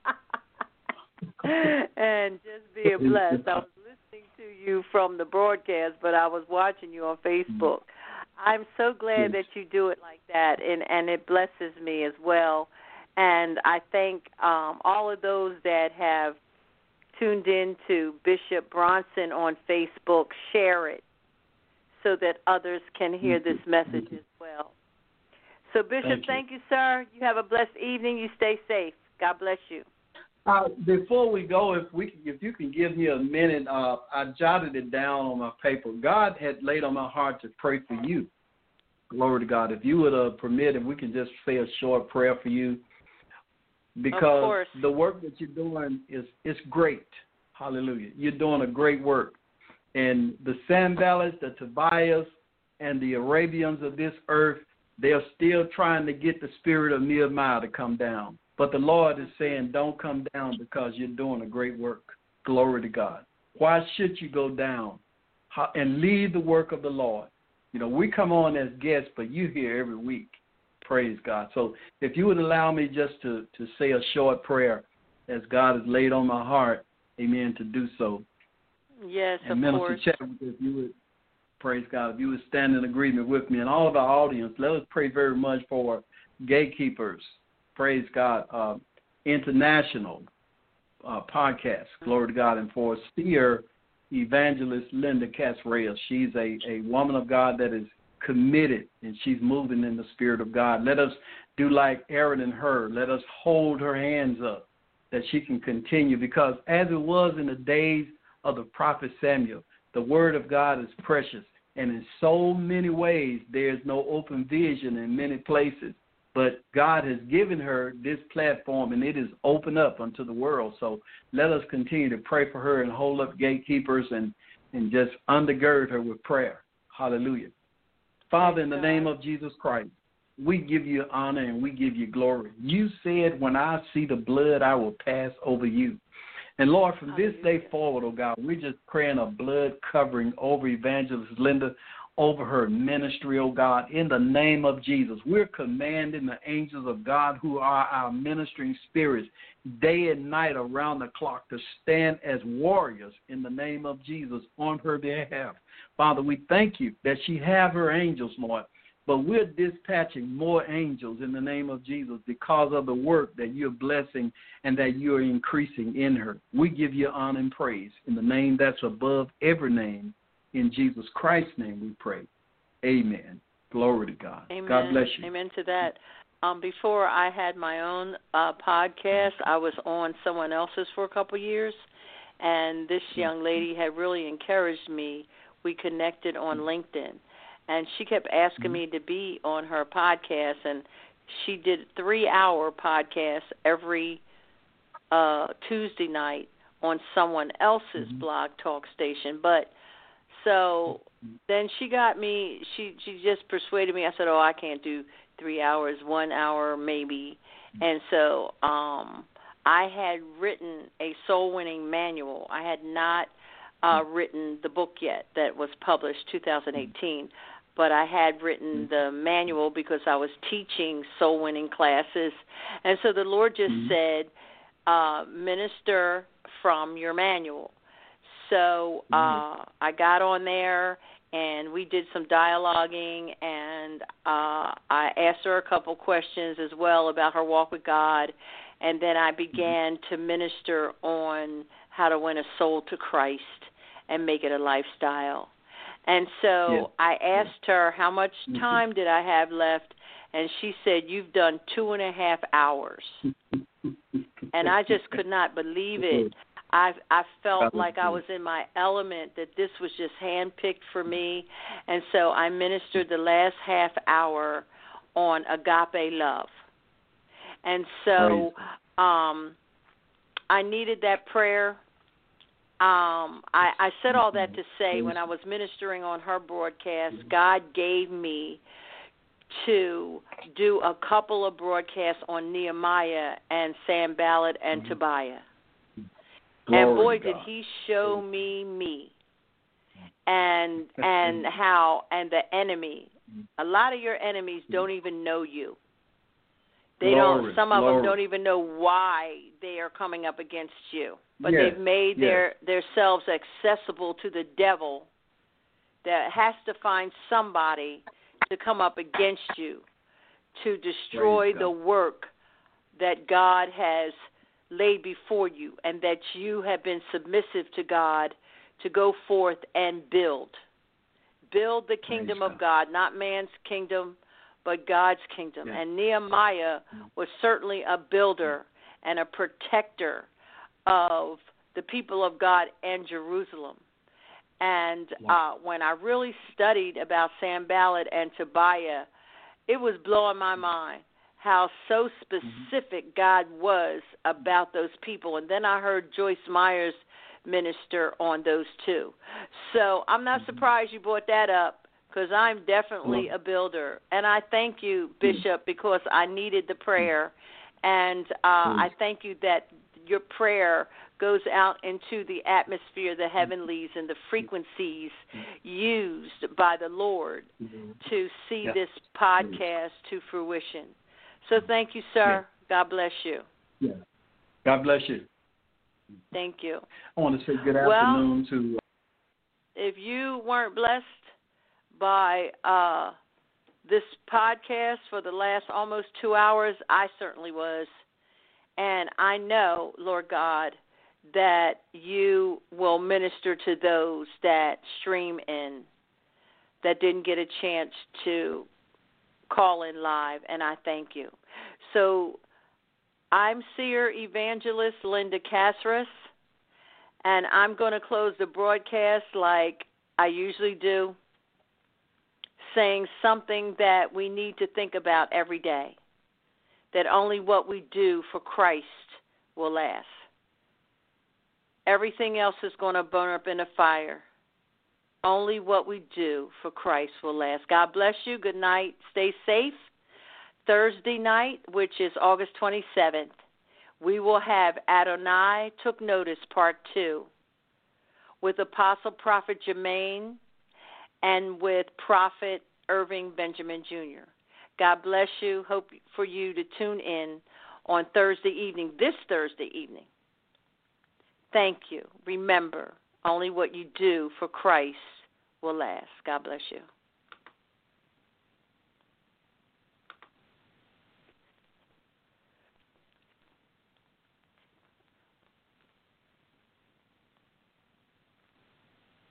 And just being blessed. I was listening to you from the broadcast, but I was watching you on Facebook. I'm so glad that you do it like that, and, and it blesses me as well. And I thank um, all of those that have tuned in to Bishop Bronson on Facebook. Share it so that others can hear this message as well. So, Bishop, thank you. thank you, sir. You have a blessed evening. You stay safe. God bless you. Uh, before we go, if we, if you can give me a minute, uh, I jotted it down on my paper. God had laid on my heart to pray for you. Glory to God. If you would uh, permit, if we can just say a short prayer for you, because the work that you're doing is is great. Hallelujah. You're doing a great work. And the Sanballats, the Tobias, and the Arabians of this earth, they're still trying to get the spirit of Nehemiah to come down. But the Lord is saying, don't come down, because you're doing a great work. Glory to God. Why should you go down How, and leave the work of the Lord? You know, we come on as guests, but you here every week. Praise God. So if you would allow me just to, to say a short prayer as God has laid on my heart, amen, to do so. Yes, and of Minister course. Chadwick, if you would, praise God, if you would stand in agreement with me and all of our audience, let us pray very much for Gatekeepers, praise God, uh, international uh, podcast, glory to God, and for Seer Evangelist Linda Casrell. She's a, a woman of God that is committed, and she's moving in the Spirit of God. Let us do like Aaron and Hur. Let us hold her hands up that she can continue, because as it was in the days of the prophet Samuel, the word of God is precious, and in so many ways there's no open vision in many places. But God has given her this platform, and it is open up unto the world. So let us continue to pray for her and hold up Gatekeepers and, and just undergird her with prayer. Hallelujah. Father, in the name of Jesus Christ, we give you honor and we give you glory. You said, when I see the blood, I will pass over you. And, Lord, from this day forward, oh God, we're just praying a blood covering over Evangelist Linda, over her ministry, oh God, in the name of Jesus. We're commanding the angels of God, who are our ministering spirits, day and night around the clock, to stand as warriors in the name of Jesus on her behalf. Father, we thank you that she have her angels, Lord, but we're dispatching more angels in the name of Jesus because of the work that you're blessing and that you're increasing in her. We give you honor and praise in the name that's above every name. In Jesus Christ's name we pray. Amen. Glory to God. Amen. God bless you. Amen to that. Um, before I had my own uh, podcast, I was on someone else's for a couple of years, and this young lady had really encouraged me. We connected on LinkedIn, and she kept asking me to be on her podcast, and she did three-hour podcasts every uh, Tuesday night on someone else's mm-hmm. blog talk station. But so then she got me, she, she just persuaded me. I said, oh, I can't do three hours, one hour maybe. And so um, I had written a soul-winning manual. I had not uh, written the book yet that was published two thousand eighteen, but I had written the manual because I was teaching soul-winning classes. And so the Lord just mm-hmm. said, uh, minister from your manual. So uh, I got on there, and we did some dialoguing, and uh, I asked her a couple questions as well about her walk with God, and then I began to minister on how to win a soul to Christ and make it a lifestyle. And so yeah. I asked her how much time did I have left, and she said, you've done two and a half hours. And I just could not believe it. I I felt like I was in my element, that this was just handpicked for me. And so I ministered the last half hour on agape love. And so um, I needed that prayer. Um, I, I said all that to say, when I was ministering on her broadcast, God gave me to do a couple of broadcasts on Nehemiah and Sanballat and mm-hmm. Tobiah. Glory and boy, did he show me me and and how and the enemy. A lot of your enemies don't even know you. They glory, don't. Some of glory. them don't even know why they are coming up against you. But yes, they've made yes. their their selves accessible to the devil, that has to find somebody to come up against you to destroy the work that God has laid before you, and that you have been submissive to God to go forth and build. Build the kingdom Praise of God. God, not man's kingdom, but God's kingdom. Yeah. And Nehemiah was certainly a builder and a protector of the people of God and Jerusalem. And uh, when I really studied about Sanballat and Tobiah, it was blowing my mind how so specific God was about those people. And then I heard Joyce Myers minister on those two. So I'm not surprised you brought that up, because I'm definitely a builder. And I thank you, Bishop, because I needed the prayer. And uh, I thank you that your prayer goes out into the atmosphere, the heavenlies, and the frequencies used by the Lord to see Yeah. this podcast to fruition. So thank you, sir. Yeah. God bless you. Yeah. God bless you. Thank you. I want to say good Well, afternoon to. If you weren't blessed by uh, this podcast for the last almost two hours, I certainly was. And I know, Lord God, that you will minister to those that stream in that didn't get a chance to call in live, and I thank you. So I'm Seer Evangelist Linda Caceres, and I'm going to close the broadcast like I usually do, saying something that we need to think about every day, that only what we do for Christ will last. Everything else is going to burn up in a fire. Only what we do for Christ will last. God bless you. Good night. Stay safe. Thursday night, which is August twenty-seventh, we will have Adonai Took Notice Part two with Apostle Prophet Jermaine and with Prophet Irving Benjamin Junior God bless you. Hope for you to tune in on Thursday evening, this Thursday evening. Thank you. Remember, only what you do for Christ will last. God bless you.